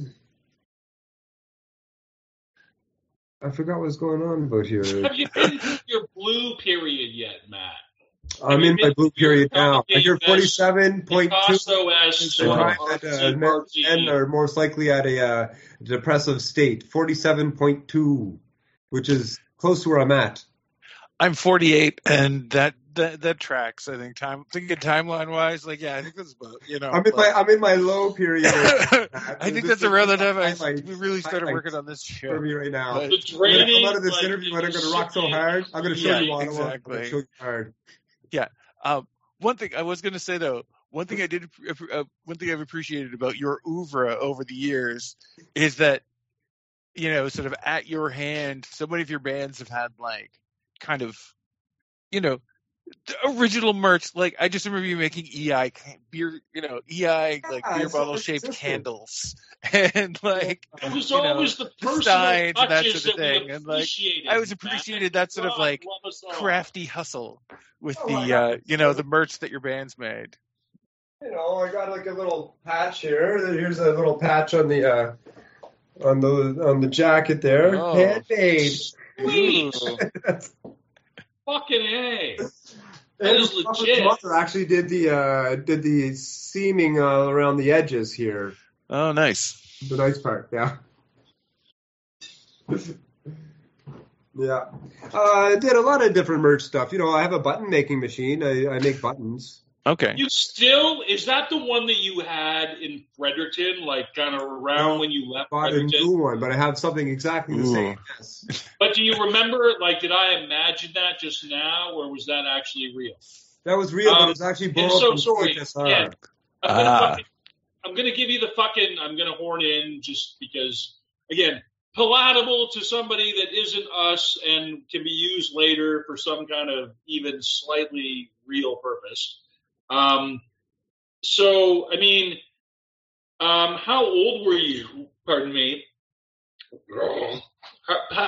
I forgot what was going on about here. Have you been through your blue period yet, Matt? I'm in my blue period now. I hear forty-seven point two. Picasso as is the time that uh, men, men are most likely at a uh, depressive state. forty-seven point two, which is close to where I'm at. I'm forty-eight, and that that, that tracks. I think time thinking timeline wise, like yeah, I think that's about you know. I'm in my I'm in my low period. I think that's around the time I Highlights- we really started highlights working on this for show. me right now. But- The I'm gonna draining, come out of this like, interview and I'm going to rock so recipient- hard. I'm going to show Yeah, you Ottawa. I'm exactly. going to show you hard. Um, one thing I was going to say though, one thing I did, uh, one thing I've appreciated about your oeuvre over the years is that, you know, sort of at your hand, so many of your bands have had like kind of, you know, the original merch. Like I just remember you making E I can- beer, you know, E I like Yeah, beer it's bottle always shaped existed. candles, and like It was you know, always the the personal signs and that touches sort of that thing, we and, like, appreciated. I always Matt. appreciated that sort of, God like, love us all. crafty hustle with Oh, the I got uh, it. you know the merch that your band's made. You know, I got like a little patch here. Here's a little patch on the uh, on the on the jacket there. Oh. Handmade. Sweet. Ooh. Fucking A. That And is Robert's legit. mother actually did the uh, did the seaming uh, around the edges here. Oh, nice. The nice part, yeah. Yeah. Uh, I did a lot of different merch stuff. You know, I have a button making machine. I, I make buttons. Okay. You still, is that the one that you had in Fredericton, like kind of around No, when you left Bought a Fredericton? new one, but I have something exactly the Ooh. same. Yes. But do you remember, like, did I imagine that just now, or was that actually real? That was real, but Um, it's actually and borrowed so from sorry. C H S R. Yeah. I'm gonna, Ah. fucking, I'm gonna give you the fucking, I'm gonna horn in just because, again, palatable to somebody that isn't us and can be used later for some kind of even slightly real purpose. Um, so, I mean, um, how old were you? Pardon me. How, how,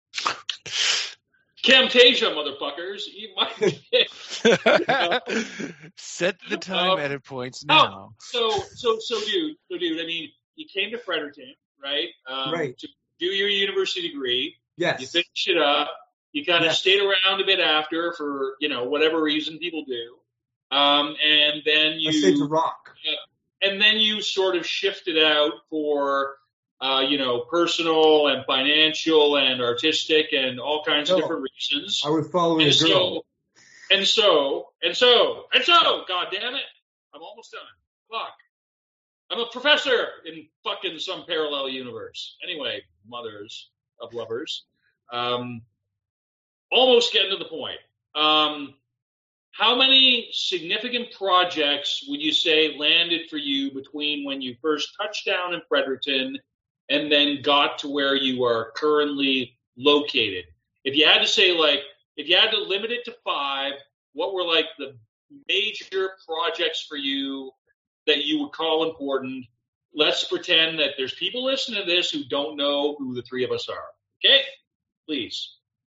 Camtasia, motherfuckers. You might, you know. Set the time um, edit points now. Oh, so, so, so, dude, so, dude, I mean, you came to Fredericton, right? Um, Right. To do your university degree. Yes. You finished it up. You kind of Yes. stayed around a bit after for, you know, whatever reason people do. Um, and then I stayed to you, rock. and then you sort of shifted out for, uh, you know, personal and financial and artistic and all kinds No. of different reasons. I was following And a girl. so, and so, and so, and so, God damn it, I'm almost done. Fuck. I'm a professor in fucking some parallel universe. Anyway, mothers of lovers. Um, almost getting to the point. Um, how many significant projects would you say landed for you between when you first touched down in Fredericton and then got to where you are currently located? If you had to say, like, if you had to limit it to five, what were, like, the major projects for you that you would call important? Let's pretend that there's people listening to this who don't know who the three of us are. Okay? Please.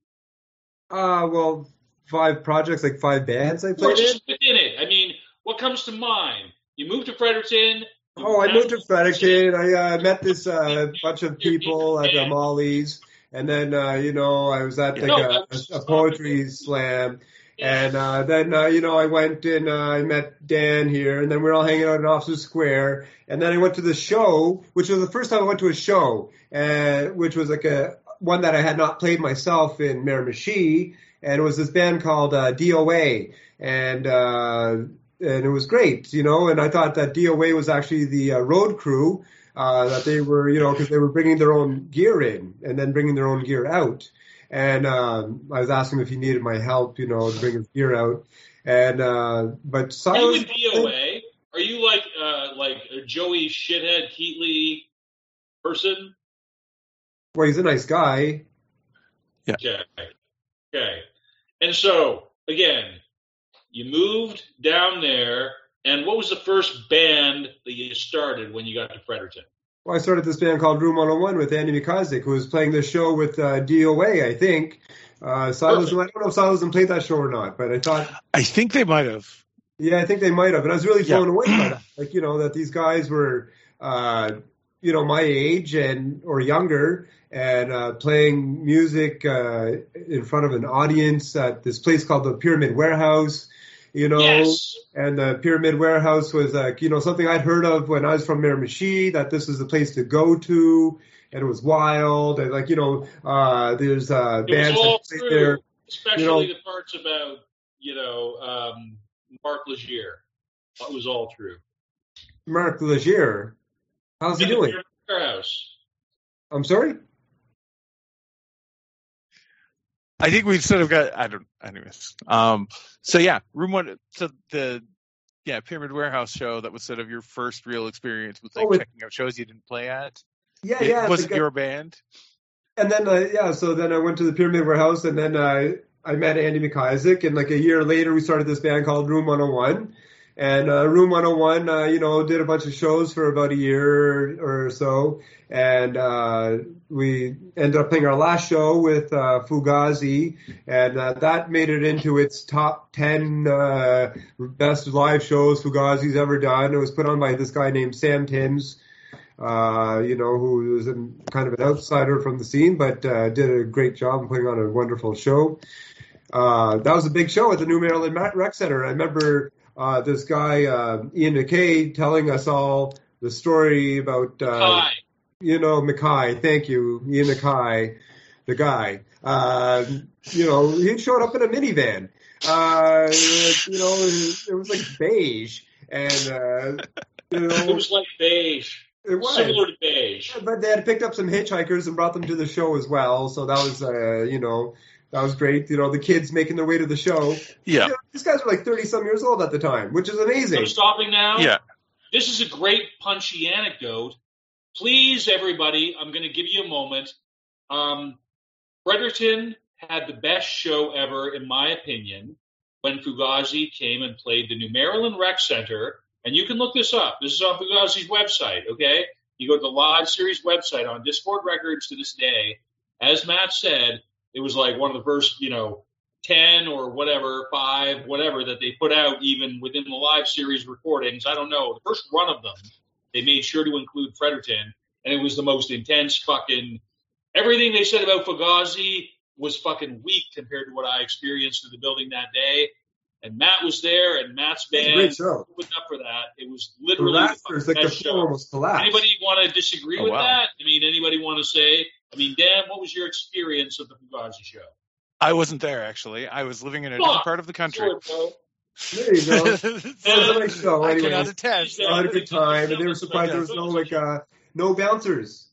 Uh, well, five projects, like five bands I Or played in. just within it. I mean, what comes to mind? You moved to Fredericton. you Oh, I moved to met- Fredericton. I uh, met this uh, bunch of people at uh, Molly's, and then uh, you know I was at like No, a, I was- a poetry slam, and uh, then uh, you know I went and uh, I met Dan here, and then we were all hanging out in Officer Square, and then I went to the show, which was the first time I went to a show, uh, which was like a one that I had not played myself in Miramichi, and it was this band called uh, D O A, and uh, and it was great, you know, and I thought that D O A was actually the uh, road crew, uh, that they were, you know, because they were bringing their own gear in and then bringing their own gear out. And um, I was asking him if he needed my help, you know, to bring his gear out. And uh, but Are you Silas, in D O A? Are you like uh, like a Joey Shithead Keatley person? well, he's a nice guy. Okay. Okay. And so, again, you moved down there, and what was the first band that you started when you got to Fredericton? Well, I started this band called Room one oh one with Andy McIsaac, who was playing this show with uh, D O A, I think. Uh, Silas, I don't know if Silas played that show or not, but I thought, I think they might have. yeah, I think they might have. And I was really blown Yeah. away by that. Like, you know, that these guys were, uh, you know, my age and or younger, and uh, playing music uh, in front of an audience at this place called the Pyramid Warehouse. You know, Yes. and the Pyramid Warehouse was like, you know, something I'd heard of when I was from Miramichi, that this was the place to go to, and it was wild, and like, you know, uh, there's uh, It was bands all that played true, there. especially you know- the parts about, you know, um, Mark Legier. That was all true. Mark Legier, how's he In the doing? Pyramid Warehouse. I'm sorry? I think we've sort of got. I don't. Anyways. Um. So yeah, room one. So the yeah Pyramid Warehouse show, that was sort of your first real experience with like Oh, it- checking out shows you didn't play at. Yeah, It yeah. wasn't like, your band. And then, uh, yeah, so then I went to the Pyramid Warehouse, and then uh, I met Andy McIsaac, and like a year later, we started this band called Room one oh one. And uh, Room one oh one, uh, you know, did a bunch of shows for about a year or so, and uh, we ended up playing our last show with uh, Fugazi, and uh, that made it into its top ten uh, best live shows Fugazi's ever done. It was put on by this guy named Sam Timms. Uh, you know, who was an, kind of an outsider from the scene, but uh, did a great job in putting on a wonderful show. Uh, that was a big show at the New Maryland Rec Center. I remember uh, this guy, uh, Ian McKay, telling us all the story about, uh, Hi. you know, Mackay. Thank you, Ian Mackay, the guy. Uh, you know, he showed up in a minivan. Uh, you know, it was like beige. And, uh, you know, It was like beige. it was. Similar to beige. But they had picked up some hitchhikers and brought them to the show as well. So that was, uh, you know, that was great. You know, the kids making their way to the show. Yeah. You know, these guys were like thirty some years old at the time, which is amazing. I'm stopping now. Yeah. This is a great punchy anecdote. please, everybody, I'm going to give you a moment. Um, Fredericton had the best show ever, in my opinion, when Fugazi came and played the New Maryland Rec Center. And you can look this up. This is on Fugazi's website, okay? You go to the live series website on Discord Records to this day. As Matt said, it was like one of the first, you know, ten or whatever, five, whatever, that they put out even within the live series recordings. I don't know. The first run of them, they made sure to include Fredericton, and it was the most intense fucking – everything they said about Fugazi was fucking weak compared to what I experienced in the building that day. And Matt was there, and Matt's band great show. opened up for that. It was literally the the rafters, like the best floor show. almost collapsed. Anybody want to disagree Oh, with wow. that? I mean, anybody want to say? I mean, Dan, what was your experience of the Fugazi show? I wasn't there, actually. I was living in a Fuck. different part of the country. Sure, bro. There you go. It was a nice show. I Anyways, cannot attest. I had a good time, and they were surprised there was no like uh, no bouncers,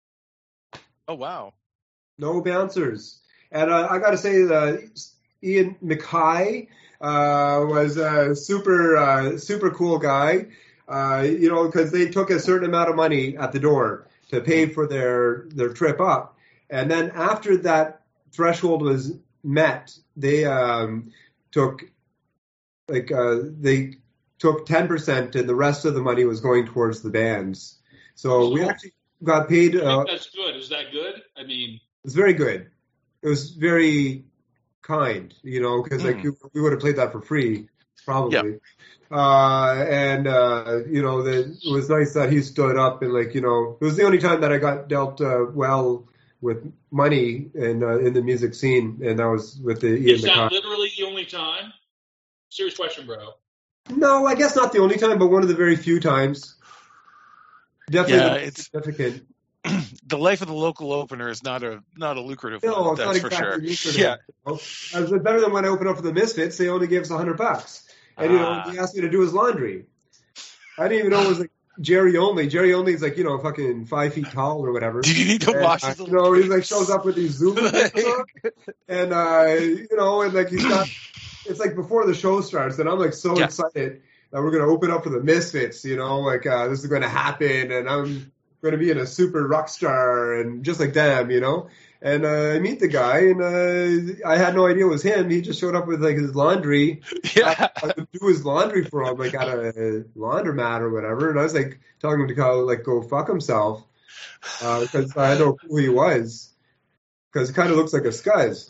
Oh, wow. no bouncers. And uh, I got to say, uh, Ian McKay uh, was a super uh, super cool guy. Uh, you know, because they took a certain amount of money at the door to pay for their their trip up, and then after that threshold was met, they um, took like uh, they took ten percent, and the rest of the money was going towards the bands. So we actually got paid. I Uh, think that's good. Is that good? I mean, it was very good. It was very kind, you know, because like Mm. we would have played that for free, probably. Yep. Uh, and uh, you know, the, it was nice that he stood up and like, you know, it was the only time that I got dealt uh, well with money in uh, in the music scene, and that was with the Ian is that McKay. literally the only time? Serious question, bro. No, I guess not the only time, but one of the very few times. Definitely Yeah, not it's- significant. The life of the local opener is not a not a lucrative No, one, it's not that's for exactly sure. lucrative. Yeah. You know? It was better than when I opened up for the Misfits. They only gave us a hundred bucks, and you know Ah. he asked me to do his laundry. I didn't even know it was like Jerry Only. Jerry Only is like, you know, fucking five feet tall or whatever. Did you need to And, wash uh, his you little know, he like face? shows up with these Zoom and uh, you know, and like he's got. It's like before the show starts, and I'm like so Yeah. excited that we're gonna open up for the Misfits. You know, like uh, this is gonna happen, and I'm going to be in a super rock star and just like them, you know. And uh, I meet the guy, and uh, I had no idea it was him. He just showed up with like his laundry. Yeah. I, I would do his laundry for him, like at a laundromat or whatever. And I was like telling him to go, like go fuck himself because uh, I know who he was. Because he kind of looks like a scuzz,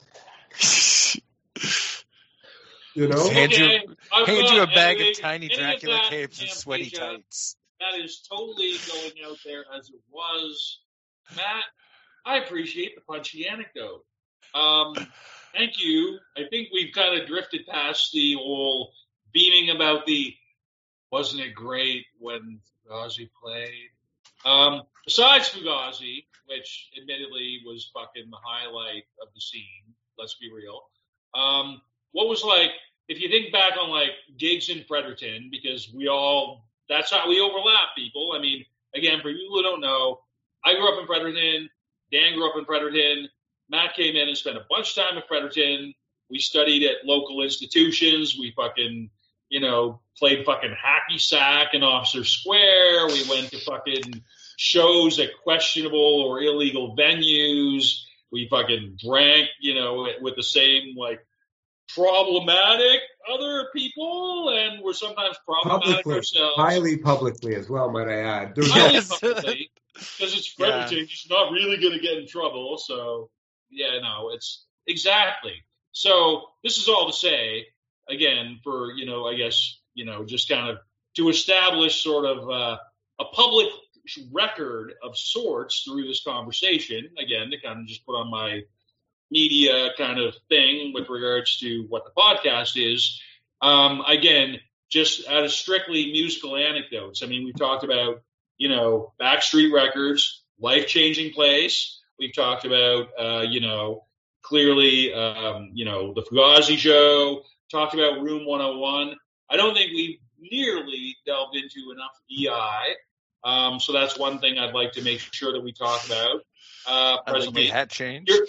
you know. Hand you- Okay, I've Hand you a got bag any- of tiny any of Dracula that capes and sweaty Camtasia, tights. That is totally going out there as it was. Matt, I appreciate the punchy anecdote. Um, thank you. I think we've kind of drifted past the whole beaming about the wasn't it great when Fugazi played. Um, besides Fugazi, which admittedly was fucking the highlight of the scene, let's be real. Um, what was like, if you think back on like gigs in Fredericton, because we all, that's how we overlap, people. I mean, again, for you who don't know, I grew up in Fredericton. Dan grew up in Fredericton. Matt came in and spent a bunch of time in Fredericton. We studied at local institutions. We fucking, you know, played fucking hacky sack in Officer Square. We went to fucking shows at questionable or illegal venues. We fucking drank, you know, with the same, like, problematic other people, and we're sometimes problematic Publicly, ourselves. highly publicly as well, might I add. There was Highly Yes. publicly, because it's Fredericton, Yeah. he's not really going to get in trouble. So, yeah, no, it's exactly. So this is all to say, again, for, you know, I guess, you know, just kind of to establish sort of uh, a public record of sorts through this conversation, again, to kind of just put on my media kind of thing with regards to what the podcast is. Um, again, just out of strictly musical anecdotes. I mean, we've talked about, you know, Backstreet Records, life-changing place. We've talked about, uh, you know, clearly, um, you know, the Fugazi show, talked about Room one oh one. I don't think we've nearly delved into enough E I. Um, so that's one thing I'd like to make sure that we talk about uh, I like the presently. hat change. Your,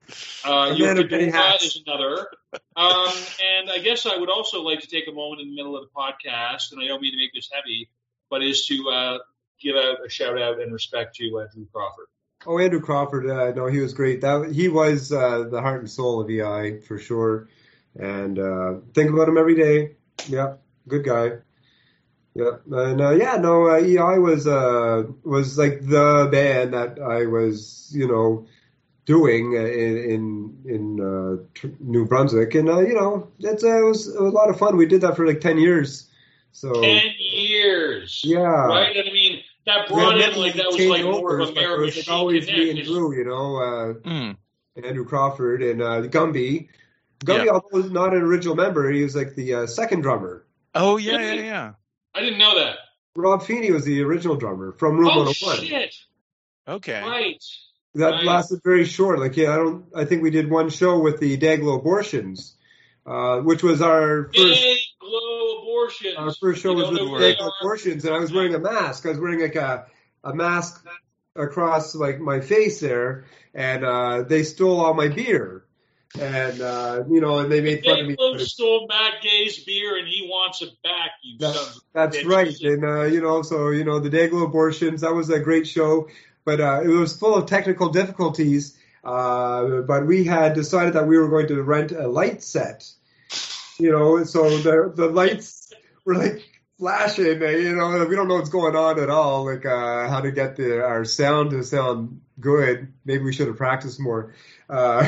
uh, A your man of many fedora hats. is another. Um, and I guess I would also like to take a moment in the middle of the podcast, and I don't mean to make this heavy, but is to uh, give out a shout out and respect to uh, Drew Crawford. Oh, Andrew Crawford, uh, no, he was great. That he was uh, the heart and soul of E I for sure, and uh, think about him every day. Yeah, good guy. Yeah, and uh, yeah, no, uh, E I was uh, was like the band that I was, you know, doing in in, in uh, New Brunswick, and uh, you know, it's uh, it was it was a lot of fun. We did that for like ten years. So ten years. Yeah. Right. And I mean, that brought in like that was like more of America's It was like always me and Drew, you know, uh, Mm. Andrew Crawford and uh, Gumby. Gumby, Yeah. although not an original member, he was like the uh, second drummer. Oh yeah, yeah, yeah. I didn't know that. Rob Feeney was the original drummer from Room Oh one oh one. shit! Okay. Right. That Right. lasted very short. Like, yeah, I don't. I think we did one show with the Dayglow Abortions, uh, which was our first. Big glow abortions. Our first show You was don't with know the who they Dayglow are? Abortions, and I was wearing a mask. I was wearing like a a mask across like my face there, and uh, they stole all my beer, and uh, you know, and they made fun of me. Dayglow stole Matt Gay's beer and he wants it back. You That- sons of That's bitches. right, and uh, you know, so you know, the Dayglow Abortions. That was a great show, but uh, it was full of technical difficulties. Uh, but we had decided that we were going to rent a light set, you know, so the the lights were like flashing, and, you know, we don't know what's going on at all, like uh, how to get the our sound to sound good. Maybe we should have practiced more. Uh,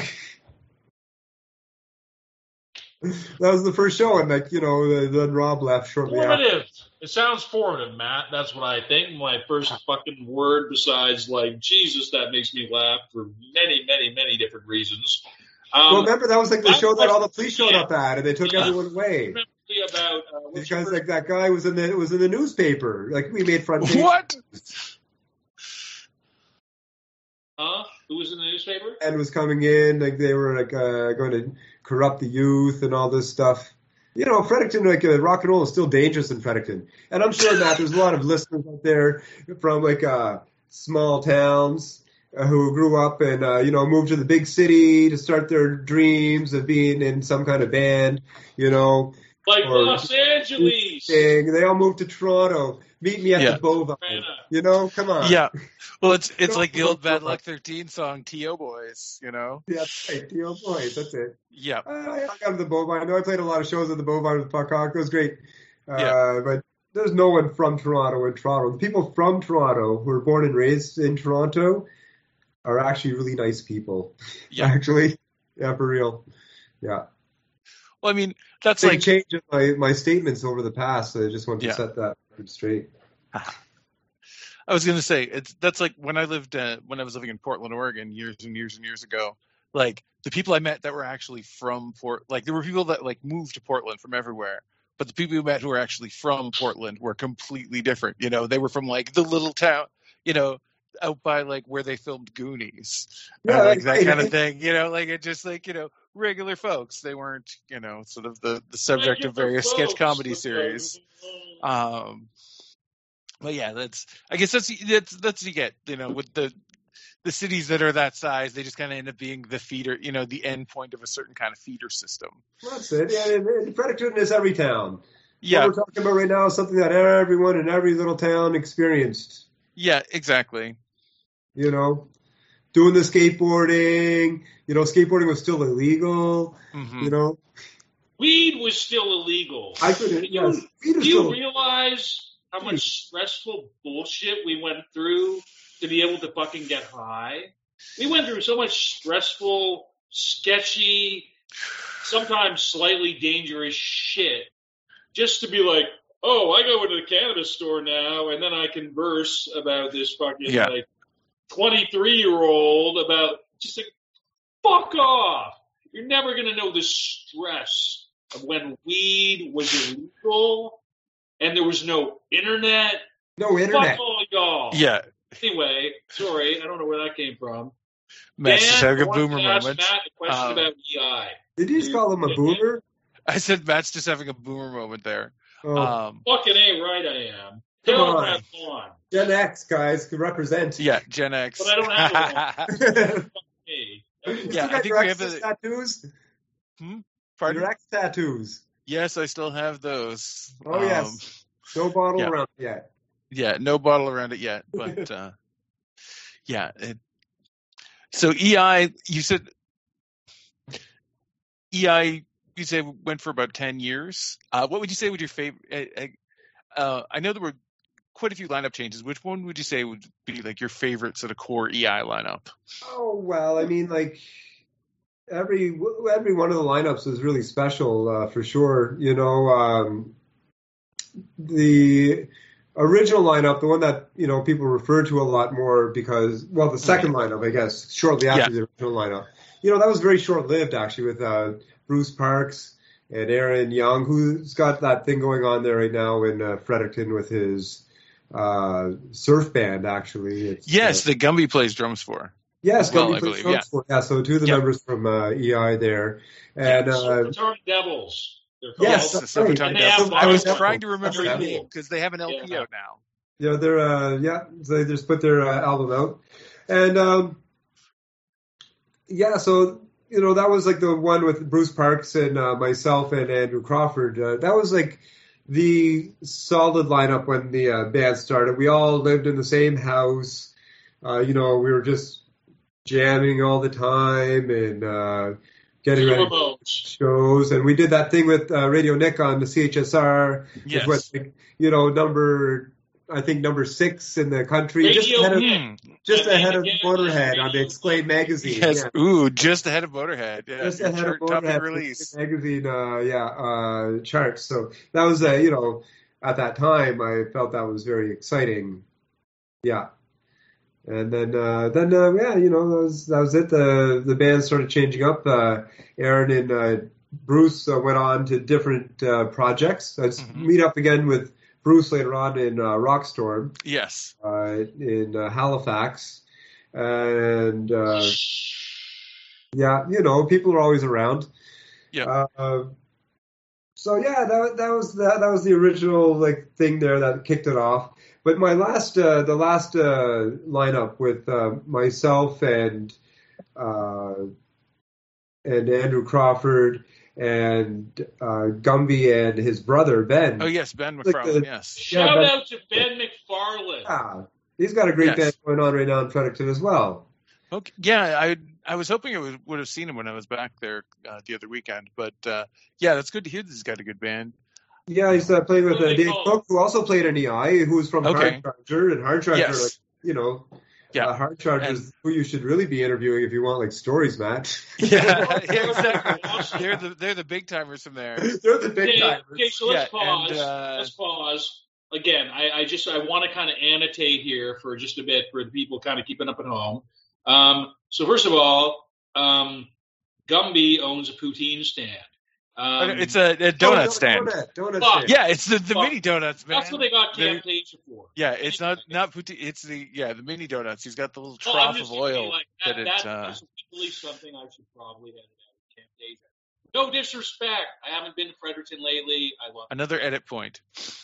that was the first show, and like you know, then Rob left shortly after. Formative. It sounds formative, Matt. That's what I think. My first fucking word besides like Jesus, that makes me laugh for many, many, many different reasons. Um, Well, remember that was like the that show that all the was- police showed up at, and they took Yeah. everyone away remember about uh, what's your because first- like that guy was in the was in the newspaper. Like we made front page What? huh? Who was in the newspaper? and was coming in. Like they were like uh, going to corrupt the youth and all this stuff. You know, Fredericton, like uh, rock and roll is still dangerous in Fredericton, and I'm sure Matt, there's a lot of listeners out there from like uh, small towns uh, who grew up and uh, you know moved to the big city to start their dreams of being in some kind of band. You know. Like Or- Los Angeles. Thing. They all moved to Toronto. Meet me at Yeah. the Bovine. Savannah. You know, come on. Yeah. Well, it's it's Don't like the old go Bad for Luck thirteen song, T O Boys. You know. Yeah, that's right. T O Boys, that's it. Yeah. Uh, I hung out at the Bovine. I know I played a lot of shows at the Bovine with Puck Hawk. It was great. Uh, Yeah. But there's no one from Toronto in Toronto. The people from Toronto who were born and raised in Toronto are actually really nice people. Yeah. Actually. Yeah, for real. Yeah. Well, I mean, that's Big like change in my, my statements over the past. So I just want to Yeah. set that straight. I was gonna say it's that's like when I lived uh, when I was living in Portland, Oregon, years and years and years ago. Like the people I met that were actually from Port, like there were people that like moved to Portland from everywhere, but the people we met who were actually from Portland were completely different. You know, they were from like the little town, you know, out by like where they filmed Goonies, Yeah, or, like that right. kind of thing. You know, like it just like you know regular folks. They weren't you know sort of the the subject of Regular various sketch folks. comedy series. Um, but yeah, that's I guess that's that's that's what you get. You know, with the the cities that are that size, they just kind of end up being the feeder. You know, the end point of a certain kind of feeder system. That's it. Yeah, and- and Fredericton is every town. Yeah, What we're talking about right now is something that everyone in every little town experienced. yeah, exactly. You know, doing the skateboarding. You know, skateboarding was still illegal. hmm You know, Weed was still illegal. I couldn't. Do you- Yes, weed was Do you still- realize how much stressful bullshit we went through to be able to fucking get high? We went through so much stressful, sketchy, sometimes slightly dangerous shit just to be like, oh, I go into the cannabis store now and then I converse about this fucking Yeah. like twenty-three year old about just like, fuck off. You're never going to know the stress of when weed was illegal and there was no internet. no internet. Fuck all y'all. Yeah, Anyway, sorry, I don't know where that came from. Matt's Dan, just having I a wanted boomer to ask moment. Matt a question Um, about E I. Did you just call him a boomer? I said Matt's just having a boomer moment there. Oh, Um, Fucking A right I am. Come Tell on. him that's on. Gen X guys could represent. yeah, Gen X. But I don't have you Hey. Yeah, still I got think your we have X's a- tattoos. Pardon? Your X tattoos. Yes, I still have those. Oh, yes. No bottle yeah. around yet. Yeah, no bottle around it yet, but uh, yeah. It, so E I, you said E I, you said went for about ten years. Uh, what would you say would your favorite? Uh, I know there were quite a few lineup changes. Which one would you say would be like your favorite sort of core E I lineup? Oh well, I mean, like every every one of the lineups was really special uh, for sure. You know, um, the original lineup, the one that you know people refer to a lot more because, well, the second lineup, I guess, shortly after yeah. the original lineup. You know, that was very short-lived actually with uh, Bruce Parks and Aaron Young, who's got that thing going on there right now in uh, Fredericton with his uh, surf band. Actually, it's, yes, uh, that Gumby plays drums for. Yes, well, Gumby plays drums yeah. for. Yeah, so two of the yep. members from uh, E I there, and yeah, uh, Silvertongue Devils. Yes, the Silvertongue right. Devils. I was trying to remember the name because they have an L P yeah. out now. Yeah, they're uh, yeah, they just put their uh, album out, and um, yeah, so you know that was like the one with Bruce Parks and uh, myself and Andrew Crawford. Uh, that was like the solid lineup when the uh, band started. We all lived in the same house. Uh, you know, we were just jamming all the time and uh, getting ready for shows. And we did that thing with uh, Radio Nick on the C H S R. Yes. Which was, you know, number, I think number six in the country. Radio just ahead of, Nick. just I mean, ahead of again, Motorhead on the Exclaim magazine. Yes. Yeah. Ooh, just ahead of Motorhead. Yeah. Just Your ahead chart, of top Motorhead release. magazine, uh, yeah, uh, charts. So that was, uh, you know, at that time, I felt that was very exciting. Yeah. And then, uh, then, uh, yeah, you know, that was, that was it. The, the band started changing up. Uh, Aaron and, uh, Bruce uh, went on to different, uh, projects. Let's mm-hmm. meet up again with Bruce later on in, uh, Rockstorm. Yes. Uh, in, uh, Halifax. And, uh, yeah, you know, people are always around. Yeah. Uh, so yeah, that, that was, that, that was the original, like, thing there that kicked it off. But my last, uh, the last uh, lineup with uh, myself and uh, and Andrew Crawford and uh, Gumby and his brother Ben. Oh yes, Ben McFarlane. Like the, Yeah, yes. Shout Ben, out to Ben McFarlane. Yeah, he's got a great yes. band going on right now in Fredericton as well. Okay. Yeah, I I was hoping I was, would have seen him when I was back there uh, the other weekend, but uh, yeah, that's good to hear. That he's got a good band. Yeah, he's uh, playing with uh, Dave Cook, who also played in E I, who's from okay. Hard Charger, and Hard Charger, yes. like, you know, yeah. uh, Hard Charger is who you should really be interviewing if you want like stories, Matt. Yeah, yeah exactly. they're the they're the big timers from there. They're the big okay, timers. Okay, so let's yeah, pause. And, uh, let's pause. Again, I, I just I want to kind of annotate here for just a bit for the people kind of keeping up at home. Um, so first of all, um, Gumby owns a poutine stand. Um, it's a, a donut oh, stand. Donut, donut stand. Yeah, it's the, the mini donuts, man. That's what they got Camtasia for. Yeah, it's not not poutine. It's the yeah the mini donuts. He's got the little trough oh, of oil like that. that That's it. Uh, really something I should probably edit out of Camtasia. No disrespect. I haven't been to Fredericton lately. I love another edit point.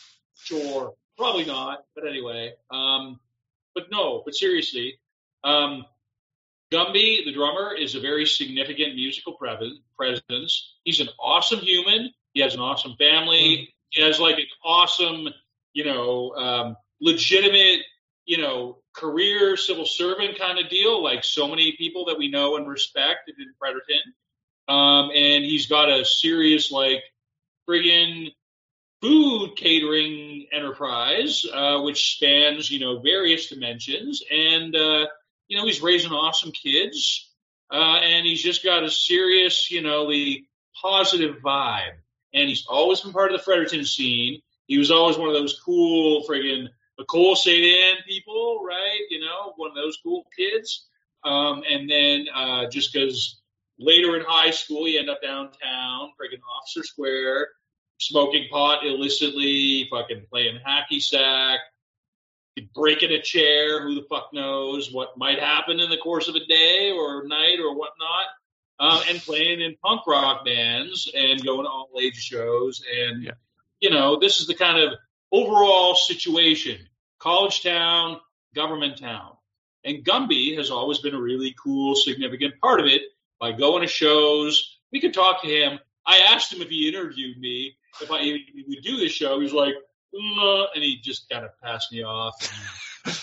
Sure, probably not. But anyway, um, but no, but seriously, um. Gumby, the drummer, is a very significant musical presence. He's an awesome human. He has an awesome family. He has like an awesome, you know, um, legitimate, you know, career civil servant kind of deal, like so many people that we know and respect in Fredericton. Um, and he's got a serious, like, friggin' food catering enterprise, uh, which spans, you know, various dimensions. And, uh, you know, he's raising awesome kids, uh, and he's just got a serious, you know, the positive vibe. And he's always been part of the Fredericton scene. He was always one of those cool friggin' Nicole Saint Anne people, right? You know, one of those cool kids. Um, and then uh, just because later in high school, you end up downtown, friggin' Officer Square, smoking pot illicitly, fucking playing hacky sack, breaking a chair, who the fuck knows what might happen in the course of a day or night or whatnot, uh, and playing in punk rock bands and going to all age shows. And, yeah. you know, this is the kind of overall situation. College town, government town. And Gumby has always been a really cool, significant part of it by going to shows. We could talk to him. I asked him if he interviewed me, if I if he would do this show. He was like, uh, and he just kind of passed me off. And,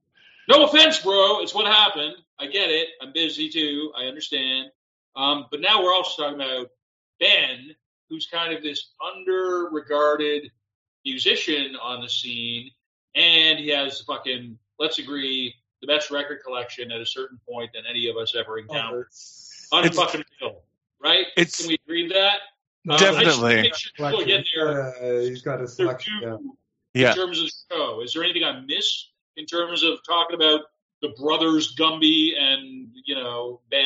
no offense, bro. It's what happened. I get it. I'm busy too. I understand. Um, but now we're also talking about Ben, who's kind of this under-regarded musician on the scene, and he has fucking, let's agree, the best record collection at a certain point than any of us ever encountered. Oh, Unfucking real, right? It's Can we agree to that? definitely. Um, I just make sure people get there. Uh, he's got a selection. Yeah. Yeah. In terms of the show, is there anything I missed in terms of talking about the brothers Gumby and, you know, Ben?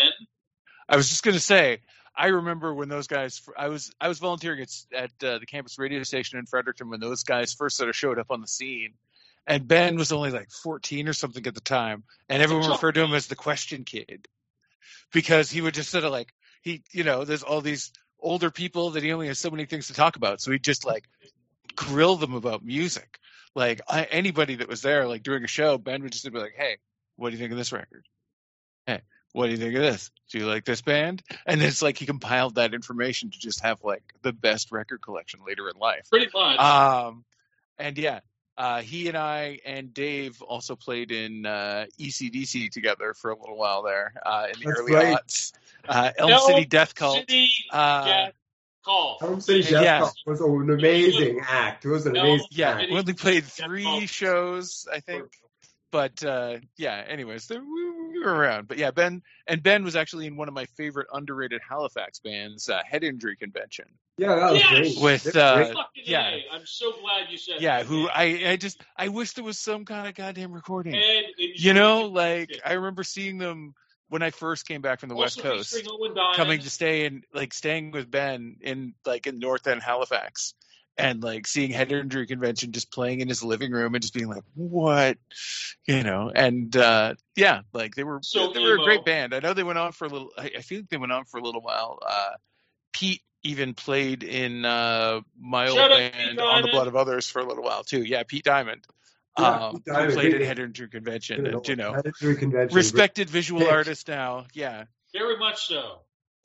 I was just gonna say, I remember when those guys. I was I was volunteering at, at uh, the campus radio station in Fredericton when those guys first sort of showed up on the scene, and Ben was only like fourteen or something at the time, and everyone referred to him as the Question Kid, because he would just sort of like he, you know, there's all these older people that he only has so many things to talk about, so he'd just like grill them about music. Like I, anybody that was there, like during a show, Ben would just be like, "Hey, what do you think of this record? Hey, what do you think of this? Do you like this band?" And it's like he compiled that information to just have like the best record collection later in life. Pretty much. Um, and yeah, uh, he and I and Dave also played in uh, E C D C together for a little while there uh, in the That's early right. aughts. Uh, Elm Elm City Death Cult. City Uh, Death Cult. Elm City Yeah. Death Cult was an amazing act. It was an No, amazing Yeah, act. we only played Death three Cult. shows, I think. But uh, yeah, anyways, we we were around. But yeah, Ben and Ben was actually in one of my favorite underrated Halifax bands, uh, Head Injury Convention. Yeah, that was Yes! great. With, That's uh, great. Fucking yeah. A. I'm so glad you said Yeah, that. who I I just I wish there was some kind of goddamn recording. Head Injury You know, Convention. like I remember seeing them when I first came back from the West Also Coast, featuring Owen Diamond. coming to stay in like staying with Ben in like in North End Halifax, and like seeing Head Injury Convention just playing in his living room and just being like, what, you know, and uh, yeah, like they were So they were a emo. great band. I know they went on for a little. I, I feel like they went on for a little while. Uh, Pete even played in uh, my old Shout out Pete band On the Diamond. Blood of Others for a little while too. Yeah, Pete Diamond. Yeah, um, Pete Diamond, who played big- at Head Injury Convention, and you know, Head Injury Convention. respected visual Dick. artist now. Yeah. Very much so.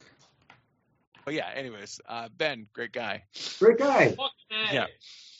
But yeah, anyways, uh, Ben, great guy. Great guy Fucking A. Yeah.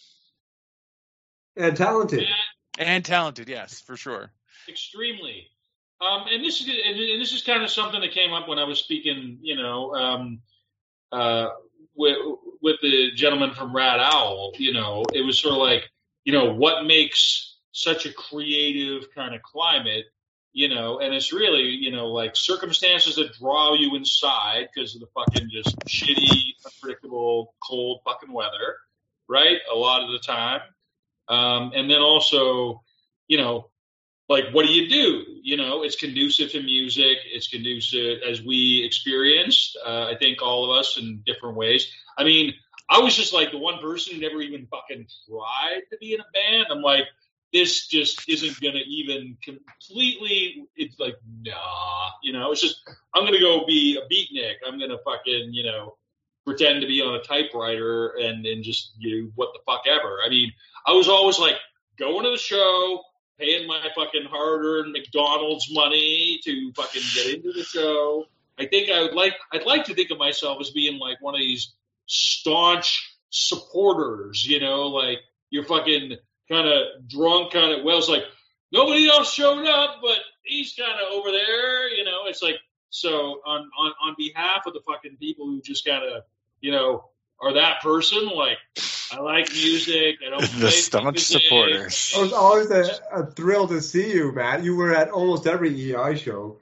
and talented. And And talented, yes, for sure. extremely. Um, and this is and and this is kind of something that came up when I was speaking, you know, um, uh, with with the gentleman from Rat Owl. You know, it was sort of like, you know, what makes such a creative kind of climate, you know, and it's really, you know, like circumstances that draw you inside because of the fucking just shitty, unpredictable, cold fucking weather, right? A lot of the time. Um, and then also, you know, like, what do you do? You know, it's conducive to music. It's conducive, as we experienced, uh, I think all of us in different ways. I mean, I was just like the one person who never even fucking tried to be in a band. I'm like, this just isn't going to even completely, it's like, nah, you know, it's just, I'm going to go be a beatnik. I'm going to fucking, you know, pretend to be on a typewriter and, and just do what the fuck ever. I mean, I was always like going to the show, paying my fucking hard-earned McDonald's money to fucking get into the show. I think I would like, I'd like to think of myself as being like one of these staunch supporters, you know, like you're fucking kind of drunk, kind of, well, it's like nobody else showed up, but he's kind of over there, you know. It's like, so on, on, on behalf of the fucking people who just kind of, you know, are that person, like, I like music, I don't play The staunch music. supporters. It was always a, a thrill to see you, Matt. You were at almost every E I show.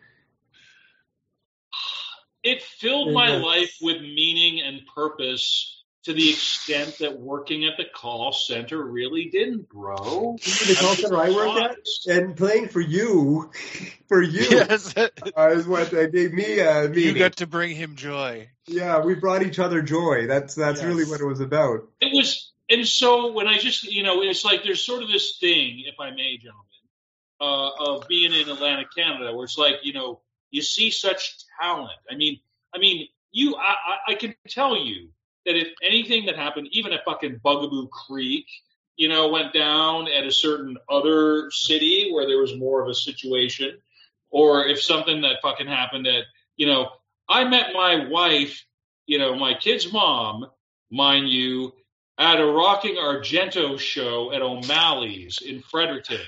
It filled my Yes. life with meaning and purpose to the extent that working at the call center really didn't, bro. The call center I worked at, and playing for you, for you, Yes, uh, is what uh, gave me a you meaning. got to bring him joy. Yeah, we brought each other joy. That's that's Yes. really what it was about. It was, and so when I just, you know, it's like there's sort of this thing, if I may, gentlemen, uh, of being in Atlantic, Canada, where it's like, you know, you see such talent. I mean, I mean, you, I, I, I can tell you that if anything that happened, even at fucking Bugaboo Creek, you know, went down at a certain other city where there was more of a situation, or if something that fucking happened at, you know, I met my wife, you know, my kid's mom, mind you, at a Rocking Argento show at O'Malley's in Fredericton.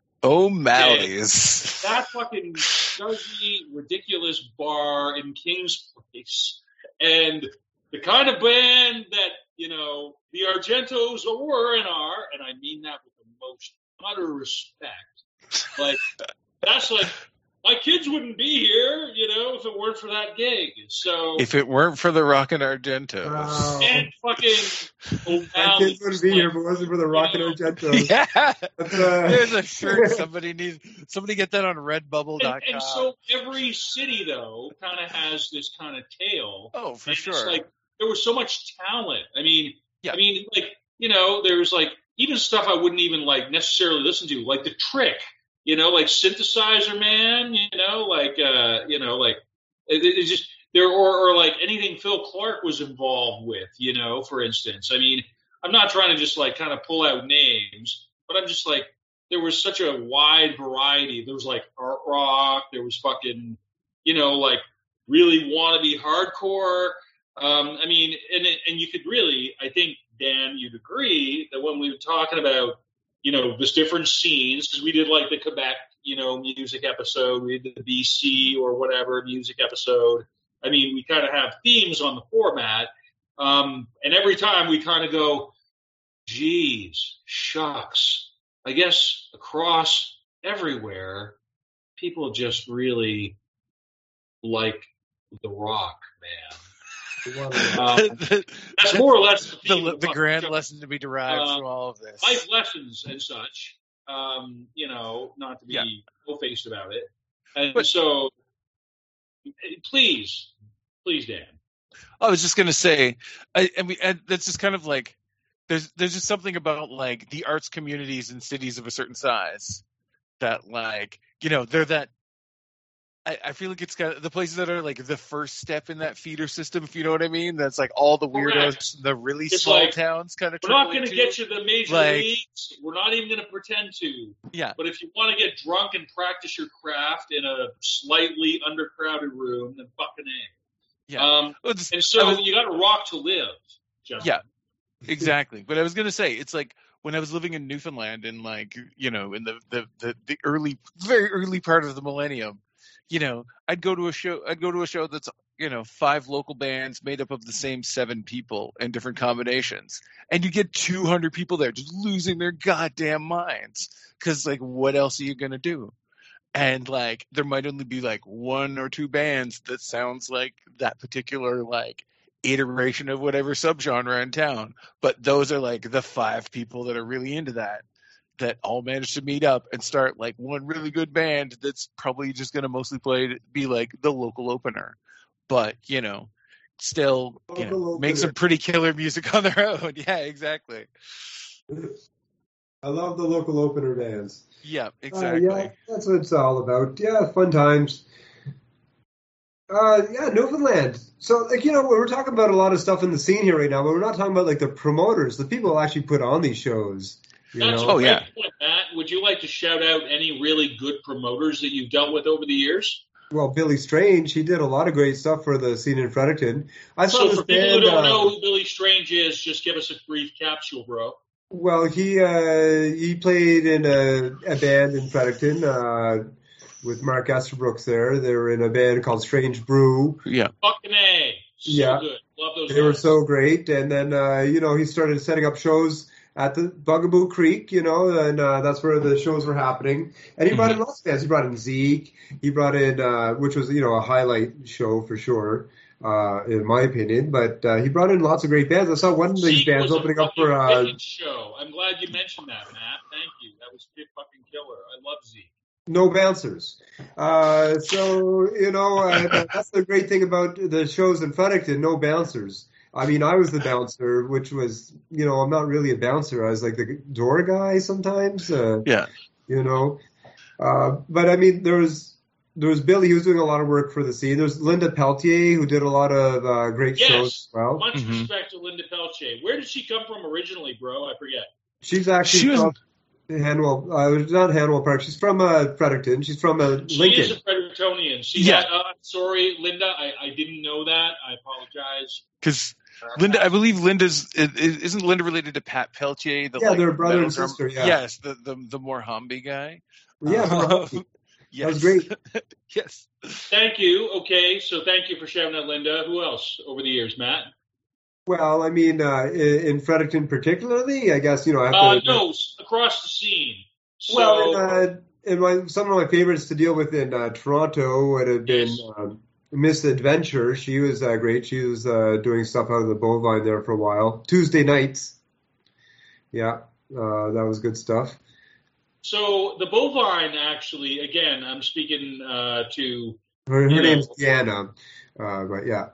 O'Malley's. And that fucking scuzzy, ridiculous bar in King's Place. And the kind of band that, you know, the Argentos were and are, and I mean that with the most utter respect. Like, that's like, my kids wouldn't be here, you know, if it weren't for that gig. So if it weren't for the Rockin' Argentos. Wow. And fucking O'Malley's. My kids wouldn't be here if it wasn't for the Rockin' Argentos. Yeah. But, uh, There's a shirt somebody needs. Somebody get that on redbubble dot com. And, and so every city, though, kind of has this kind of tale. Oh, for and sure. It's like, there was so much talent. I mean, Yeah. I mean, like, you know, there's like, even stuff I wouldn't even like necessarily listen to, like The Trick. You know, like Synthesizer Man, you know, like, uh, you know, like, it, it's just there, or, or like anything Phil Clark was involved with, you know, for instance. I mean, I'm not trying to just like kind of pull out names, but I'm just like, there was such a wide variety. There was like art rock, there was fucking, you know, like really wannabe hardcore. Um, I mean, and, and you could really, I think, Dan, you'd agree that when we were talking about, you know, there's different scenes, because we did like the Quebec, you know, music episode, we did the B C or whatever music episode. I mean, we kind of have themes on the format. Um, and every time we kind of go, geez, shucks, I guess across everywhere, people just really like the rock, man. Um, that's more or less the, theme the, of the Rock grand Show. lesson to be derived Uh, from all of this. Life lessons and such, um, you know, not to be Yeah. full-faced about it. And But- so, please, please, Dan. I was just gonna say, I, I mean, and that's just kind of like there's there's just something about like the arts communities in cities of a certain size that, like, you know, they're that. I, I feel like it's kind of the places that are like the first step in that feeder system, if you know what I mean. That's like all the weirdos, Correct. the really It's small like, towns, kind of. We're not going to get you the major Like- leagues. We're not even going to pretend to. Yeah, But if you want to get drunk and practice your craft in a slightly undercrowded room, then fucking A. yeah. Um, Well, it's- and so I was- you got to rock to live, gentlemen. Yeah. Exactly. But I was gonna say, it's like when I was living in Newfoundland in, like, you know, in the, the, the, the early, very early part of the millennium, you know, I'd go to a show, I'd go to a show that's, you know, five local bands made up of the same seven people in different combinations. And you get two hundred people there just losing their goddamn minds. Cause, like, what else are you going to do? And, like, there might only be like one or two bands that sounds like that particular, like, iteration of whatever subgenre in town. But those are like the five people that are really into that, that all manage to meet up and start like one really good band that's probably just going to mostly play be like the local opener, but, you know, still, you know, Local make opener. some pretty killer music on their own. Yeah, exactly. I love the local opener bands. Yeah, Uh, exactly. yeah, that's what it's all about. Yeah, fun times. Uh, yeah, Newfoundland. So, like, you know, we're talking about a lot of stuff in the scene here right now, but we're not talking about like the promoters, the people who actually put on these shows. You That's know? a Oh, great yeah. point, Matt. Would you like to shout out any really good promoters that you've dealt with over the years? Well, Billy Strange, he did a lot of great stuff for the scene in Fredericton. I saw So this for people band. who don't uh, know who Billy Strange is, just give us a brief capsule, bro. Well, he uh, he played in a, a band in Fredericton uh, with Mark Esterbrooks there. They were in a band called Strange Brew. Yeah. Fucking A. So Yeah. good. Love those They were guys. so great. And then, uh, you know, he started setting up shows at the Bugaboo Creek, you know, and uh, that's where the shows were happening. And he brought in lots of bands. He brought in Zeke. He brought in, uh, which was, you know, a highlight show for sure, uh, in my opinion. But uh, he brought in lots of great bands. I saw one of these Zeke bands was a opening up fucking for... Uh, wicked show. I'm glad you mentioned that, Matt. Thank you. That was fucking killer. I love Zeke. No bouncers. Uh, so, you know, uh, that's the great thing about the shows in Fredericton, no bouncers. I mean, I was the bouncer, which was, you know, I'm not really a bouncer. I was like the door guy sometimes, uh, Yeah. you know. Uh, but, I mean, there was there was Billy, he was doing a lot of work for the scene. There's Linda Peltier, who did a lot of uh, great Yes. shows as well. Much Mhm. respect to Linda Pelche. Where did she come from originally, bro? I forget. She's actually She was- from Hanwell, uh, not Hanwell Park. She's from uh, Fredericton. She's from uh, She Lincoln. is a Frederictonian. See Yeah. that? Uh, sorry, Linda. I, I didn't know that. I apologize. Because Linda, I believe Linda's isn't Linda related to Pat Peltier? The, yeah, like, they're brother metal and drum- sister. Yeah, Yes, the the the more humby guy. yeah, Uh, Muhammad. yes. That was great. Yes. Thank you. Okay, so thank you for sharing that, Linda. Who else over the years, Matt? Well, I mean, uh, in, in Fredericton particularly, I guess you know I have Uh, to. no, s- across the scene. So, Well, in, uh, in my some of my favorites to deal with in uh, Toronto would have been Yes. um, Miss Adventure. She was uh, great. She was uh, doing stuff out of the Bovine there for a while. Tuesday nights. Yeah, uh, that was good stuff. so the Bovine, actually, again, I'm speaking uh, to Her, her You know. name's Deanna, uh, but yeah.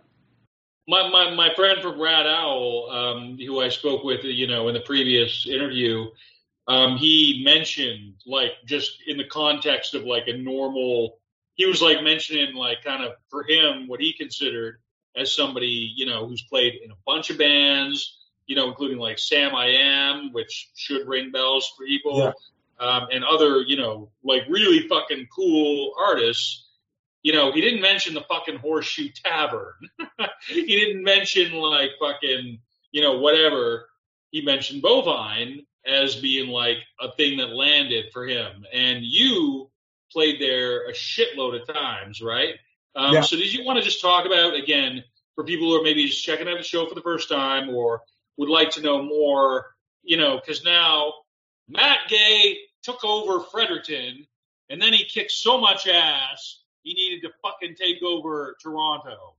my, my, my friend from Rad Owl, um, who I spoke with, you know, in the previous interview. Um, he mentioned, like, just in the context of like a normal, he was like mentioning, like, kind of for him what he considered as somebody, you know, who's played in a bunch of bands, you know, including like Sam I Am, which should ring bells for people, Yeah. um, and other, you know, like really fucking cool artists. You know, he didn't mention the fucking Horseshoe Tavern. He didn't mention like fucking, you know, whatever. He mentioned Bovine as being like a thing that landed for him. And you played there a shitload of times, right? Um, Yeah. So did you want to just talk about, again, for people who are maybe just checking out the show for the first time or would like to know more, you know, because now Matt Gay took over Fredericton and then he kicked so much ass, he needed to fucking take over Toronto.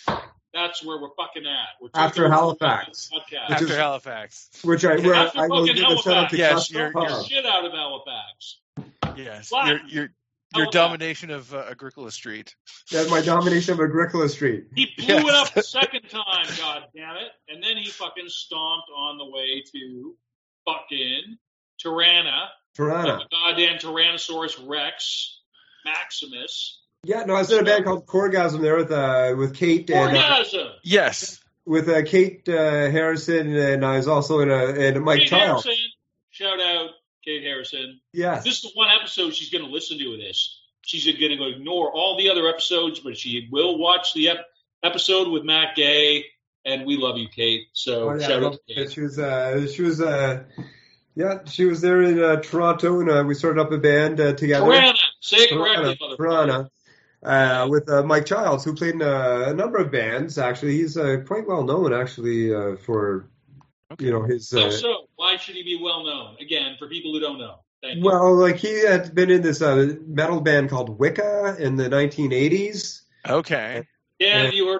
That's where we're fucking at. We're taking After over Halifax. Podcast. Which After is- Halifax. Which I where After I will fucking give a shout out to Yes, Cluster you're- Fuck you're- the Pub. shit out of Halifax. Yes. What? Your your your Halifax. domination of uh, Agricola Street. That's my domination of Agricola Street. He blew Yes. it up the second time, god damn it. And then he fucking stomped on the way to fucking Tirana. Toronto. The goddamn Tyrannosaurus Rex Maximus. Yeah, no, I was in a band called Corgasm there with uh, with Kate and uh, Orgasm. Yes. with uh, Kate uh, Harrison, and I was also in a and Mike Kate Child. Harrison. Shout out Kate Harrison. Yes. This is the one episode she's going to listen to of this. She's going to ignore all the other episodes, but she will watch the ep- episode with Matt Gay, and we love you, Kate. So Oh, yeah, I shout out love to it. Kate. She was uh, she was uh, yeah, she was there in uh, Toronto, and uh, we started up a band uh, together. Tirana. Say it correctly, Tirana, motherfucker. Tirana, uh, with uh, Mike Childs, who played in a, a number of bands. Actually, he's uh, quite well known, actually, uh, for you know his. So, Uh, so, why should he be well known? Again, for people who don't know. Thank you. well, like he had been in this uh, metal band called Wicca in the nineteen eighties. Okay. Dan, have you heard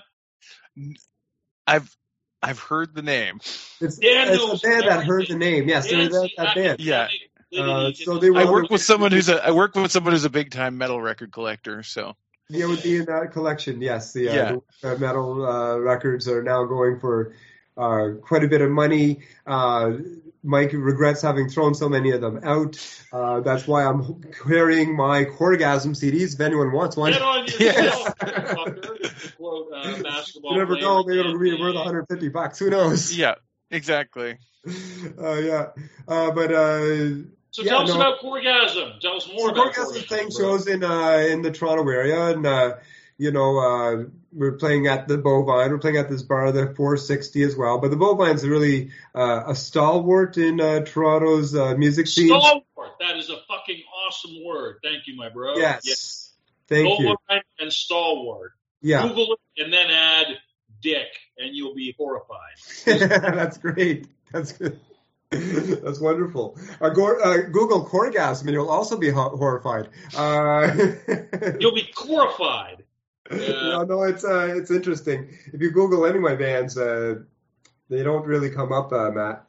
them? I've I've heard the name. It's, Dan it's knows a band that everything. heard the name. Yes, Dan's there's that, the that band. academic Yeah. Uh, lineage so in they this were I Well, work the- with someone who's a I work with someone who's a big time metal record collector. So Yeah, it would be in that collection. Yes, the, uh, Yeah. the uh, metal uh, records are now going for uh, quite a bit of money. Uh, Mike regrets having thrown so many of them out. Uh, that's why I'm carrying my Corgasm C Ds. If anyone wants one, Get on your Yeah. shelf, motherfucker, to quote uh, basketball you never player know. Maybe it'll Dan be worth Lee. one hundred fifty bucks. Who knows? yeah, exactly. Uh, yeah, uh, but uh, So yeah, tell us no. about Corgasm. Tell us more So about Corgasm Corgasm. playing bro. shows in uh, in the Toronto area, and uh, you know uh, we're playing at the Bovine. We're playing at this bar, the four sixty as well. But the Bovine's really uh, a stalwart in uh, Toronto's uh, music scene. Stalwart. That is a fucking awesome word. Thank you, my bro. Yes, thank you. Bovine and stalwart. Yeah, Google it and then add dick, and you'll be horrified. that's great. That's good. That's wonderful. Uh, go, uh, Google Corgasm, and you'll also be ho- horrified. Uh, You'll be horrified. no, no, it's uh, it's interesting. If you Google any of my bands, uh, they don't really come up, uh, Matt.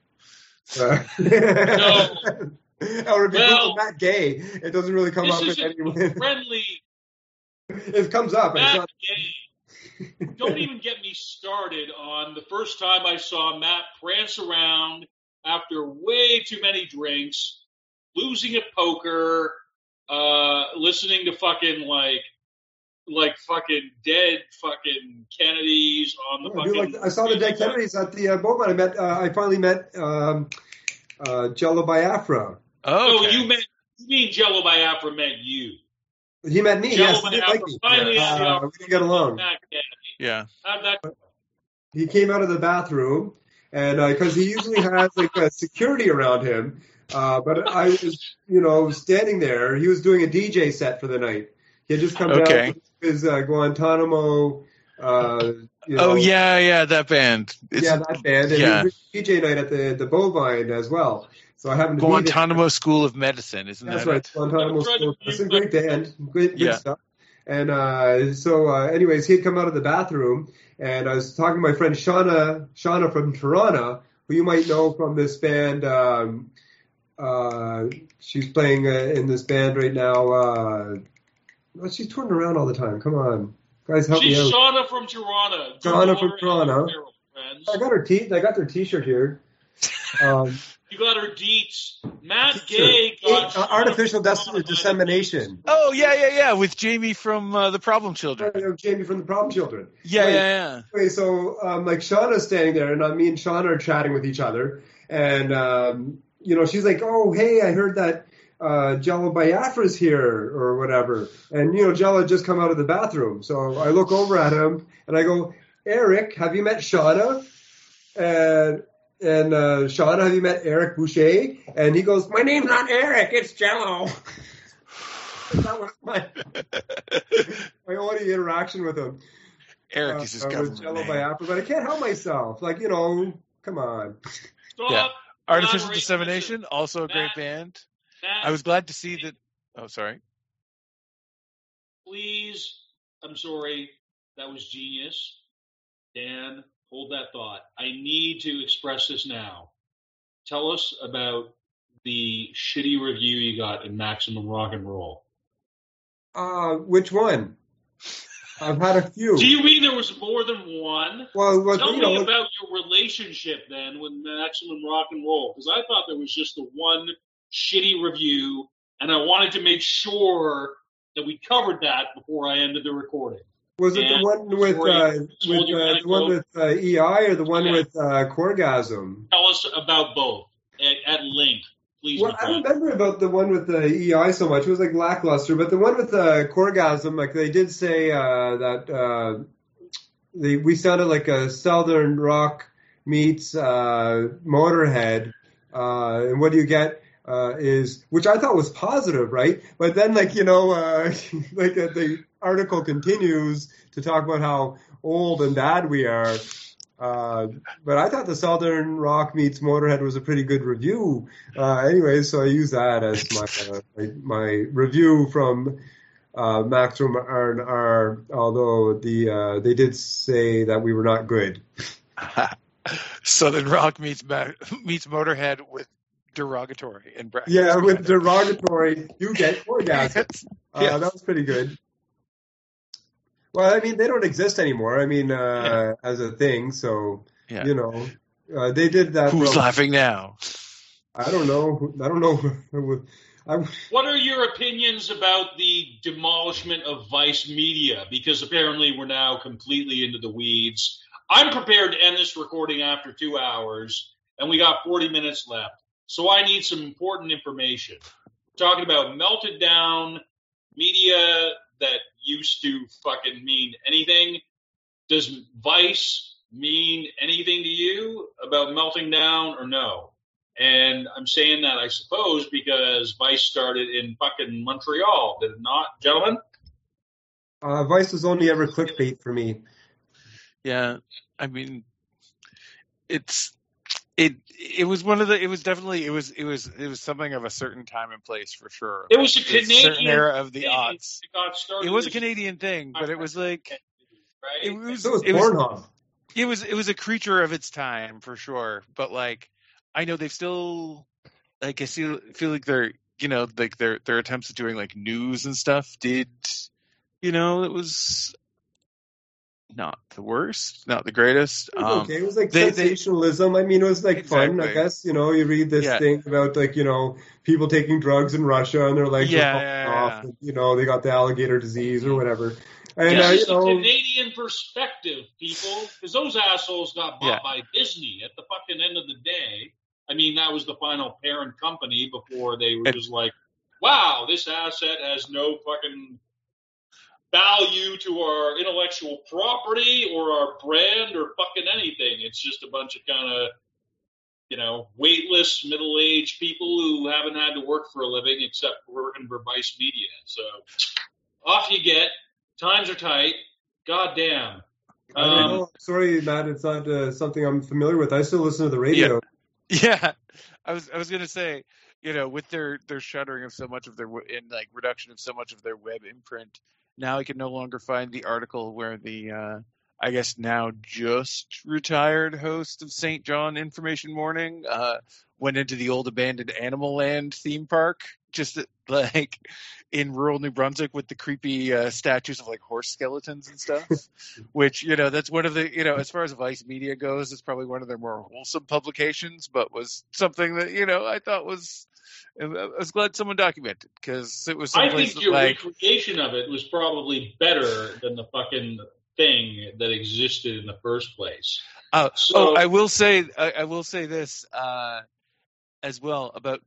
Uh, No. Or if you Well, Google Matt Gay, it doesn't really come This up is with a anyone. friendly It comes up. And it's Matt not, Gay. Don't even get me started on the first time I saw Matt prance around after way too many drinks, losing at poker, uh, listening to fucking like, like fucking dead fucking Kennedys on the I, do fucking. like, I saw the Dead Kennedys at the uh, Bowman. I met. Uh, I finally met um, uh, Jello Biafra. Oh, Okay. you meant you mean Jello Biafra meant you? He met me. Jello yes, he did Biafra like me. finally had the Uh, we didn't get along. Matt Gay. Yeah. How'd that go? he came out of the bathroom, and because uh, he usually has like a security around him, uh, but I was, you know, standing there. He was doing a D J set for the night. He had just come Okay. down from his uh, Guantanamo. Uh, you know, Oh yeah, yeah, that band. It's, yeah, that band, and yeah. he was doing D J night at the the Bovine as well. So I happened to Guantanamo be there. School of Medicine, isn't That's that right, it? Guantanamo School. That's a great band, good, good Yeah. stuff. And uh, so, uh, anyways, he had come out of the bathroom, and I was talking to my friend Shauna, Shauna from Toronto, who you might know from this band. Um, uh, she's playing uh, in this band right now. Uh, well, she's touring around all the time. Come on, guys, help She's me out. Shauna from Toronto. Shauna from Toronto. Carol, friends. I got her t. I got their T-shirt here. Um, You got her deets. Matt T-shirt. Gay got Uh, artificial dis- dissemination. Oh yeah, yeah, yeah, with Jamie from uh, the Problem Children. You know, Jamie from the Problem Children. Yeah, Right. yeah, yeah. Anyway, so um, like Shauna's standing there, and uh, me and Shauna are chatting with each other, and um, you know, she's like, "Oh, hey, I heard that uh, Jello Biafra's here, or whatever," and you know, Jello had just come out of the bathroom, so I look over at him and I go, "Eric, have you met Shauna?" And and uh, Shauna, have you met Eric Boucher? And he goes, "My name's not Eric, it's Jello." That was my my only interaction with him. Eric is his uh, government with Jello name. Biafra, but I can't help myself. Like, you know, come on. Stop. Yeah. Artificial collaboration. Dissemination, also a great Matt, band. Matt, I was glad to see that. Oh, sorry. please, I'm sorry, that was genius. Dan, hold that thought. I need to express this now. Tell us about the shitty review you got in Maximum Rock and Roll. Uh, which one? I've had a few. Do you mean there was more than one? Well, well Tell you me know, about your relationship then with Maximum Rock and Roll, because I thought there was just the one shitty review, and I wanted to make sure that we covered that before I ended the recording. was it Dan, the one with sorry, uh, told with you uh, how to the one go. with uh, E I or the one Yeah. with uh, Corgasm? Tell us about both at, at length, please. Well, my I friend. remember about the one with the E I so much. It was like lackluster, but the one with the Corgasm, like they did say uh, that uh, they, we sounded like a Southern rock meets uh, Motorhead. Uh, and what do you get uh, is, which I thought was positive, right? But then, like you know, uh, like uh, the article continues to talk about how old and bad we are. Uh, but I thought the Southern Rock meets Motorhead was a pretty good review. Uh, anyway, so I use that as my uh, my, my review from uh, Maximum R and R. Although the uh, they did say that we were not good. Southern Rock meets Ma- meets Motorhead with derogatory in brackets. Yeah, with derogatory, you get orgasm. Yes. Uh, Yes. That was pretty good. Well, I mean, they don't exist anymore. I mean, uh, as a thing, so Yeah. you know, uh, they did that. Who's from- laughing now? I don't know. I don't know. I, What are your opinions about the demolishment of Vice Media? Because apparently we're now completely into the weeds. I'm prepared to end this recording after two hours, and we got forty minutes left. So I need some important information. We're talking about melted down media that used to fucking mean anything. Does Vice mean anything to you about melting down or no? And I'm saying that, I suppose, because Vice started in fucking Montreal, did it not, gentlemen? uh, Vice was only ever clickbait for me. Yeah, I mean, it's it. It was one of the. It was definitely. It was. It was. It was something of a certain time and place for sure. It was a It's Canadian certain era of the thing. aughts. It got started It was a as- Canadian thing, but it was like right? it was. So was It was. Pornhub. It was. It was a creature of its time for sure. But like, I know they've still. Like I feel feel like they're you know like their their attempts at doing like news and stuff did. You know, it was not the worst, not the greatest. It was Um, okay. It was like they- they- sensationalism. I mean, it was like fun, I Exactly. guess. You know, you read this Yeah. thing about like, you know, people taking drugs in Russia and their legs Yeah, are falling yeah, off. yeah. And, you know, they got the alligator disease or whatever. And, Yeah. uh, This you is a know, Canadian perspective, people, because those assholes got bought Yeah. by Disney at the fucking end of the day. I mean, that was the final parent company before they were It- just like, wow, this asset has no fucking value to our intellectual property or our brand or fucking anything. It's just a bunch of kind of, you know, weightless middle-aged people who haven't had to work for a living except working for Vice Media. So off you get. Times are tight. God damn. I don't Um, know. Sorry, Matt. It's not uh, something I'm familiar with. I still listen to the radio. Yeah, I was I was gonna say, you know, with their their shuttering of so much of their in like reduction of so much of their web imprint, now I can no longer find the article where the uh, I guess now just retired host of Saint John Information Morning uh, went into the old abandoned Animal Land theme park, just like in rural New Brunswick with the creepy uh, statues of like horse skeletons and stuff, which, you know, that's one of the, you know, as far as Vice Media goes, it's probably one of their more wholesome publications, but was something that, you know, I thought was, I was glad someone documented because it was I someplace think your like, recreation of it was probably better than the fucking thing that existed in the first place. Uh, So- oh, I will say, I, I will say this uh, as well. About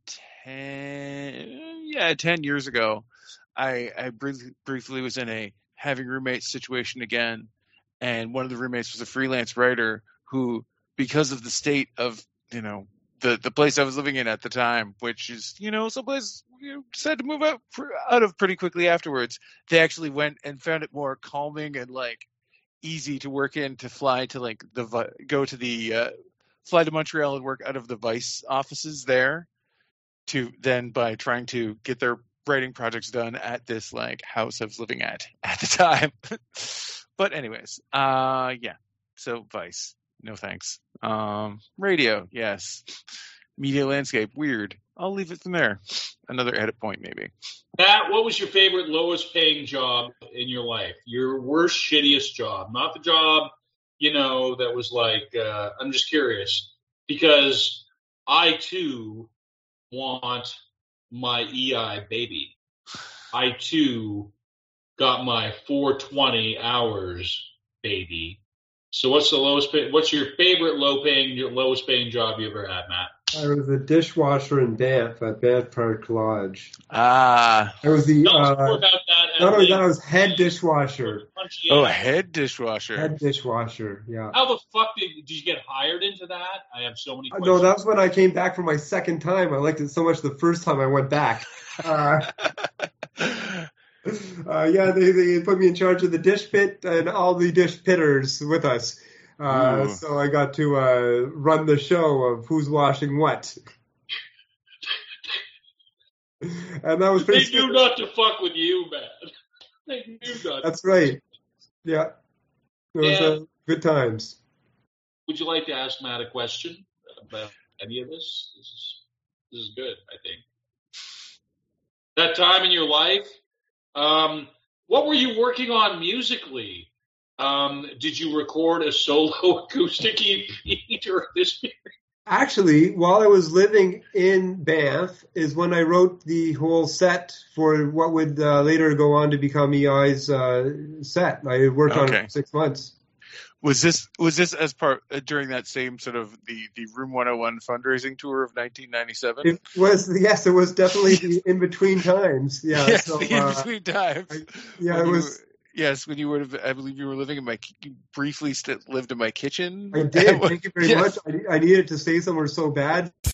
ten, yeah, ten years ago, I, I briefly, briefly was in a having roommates situation again, and one of the roommates was a freelance writer who, because of the state of, you know, the the place I was living in at the time, which is, you know, someplace you know, decided to move out pr- out of pretty quickly afterwards, they actually went and found it more calming and like easy to work in to fly to like the Vi- go to the uh, fly to Montreal and work out of the Vice offices there, to then by trying to get their writing projects done at this like house I was living at at the time. But anyways, uh, yeah. So Vice, no thanks. Um, radio, yes. Media landscape, weird. I'll leave it from there. Another edit point, maybe. Matt, what was your favorite lowest paying job in your life? Your worst, shittiest job? Not the job, you know, that was like, uh, I'm just curious. Because I, too, want my E I baby. I, too, got my four twenty hours baby. So what's the lowest pay, what's your favorite low paying, your lowest paying job you ever had, Matt? I was a dishwasher in Banff at Banff Park Lodge. Ah. I was the Tell us more uh, about that. not only that, I was head dishwasher. Oh, head dishwasher. Head dishwasher, yeah. How the fuck did, did you get hired into that? I have so many Uh, questions. No, that was when I came back for my second time. I liked it so much the first time I went back. Uh, uh, yeah, they, they put me in charge of the dish pit and all the dish pitters with us. Uh, Ooh. so I got to uh, run the show of who's washing what. And that was pretty They knew stupid. not to fuck with you, man. They knew not. That's right. Yeah. It was Yeah. uh, good times. Would you like to ask Matt a question about any of this? This is this is good, I think. That time in your life, um, what were you working on musically? Um, did you record a solo acoustic E P during this period? Actually, while I was living in Banff is when I wrote the whole set for what would uh, later go on to become E I's uh, set. I worked on Okay. it for six months. Was this was this as part uh, during that same sort of the, the Room one oh one fundraising tour of nineteen ninety-seven? It was, yes, it was definitely the in between times. Yeah, yes, so, the in uh, between times. I- yeah, When it you was. were- yes, when you would have, I believe you were living in my, you briefly st- lived in my kitchen. I did. Thank you very Yes. much. I, I needed to stay somewhere so bad.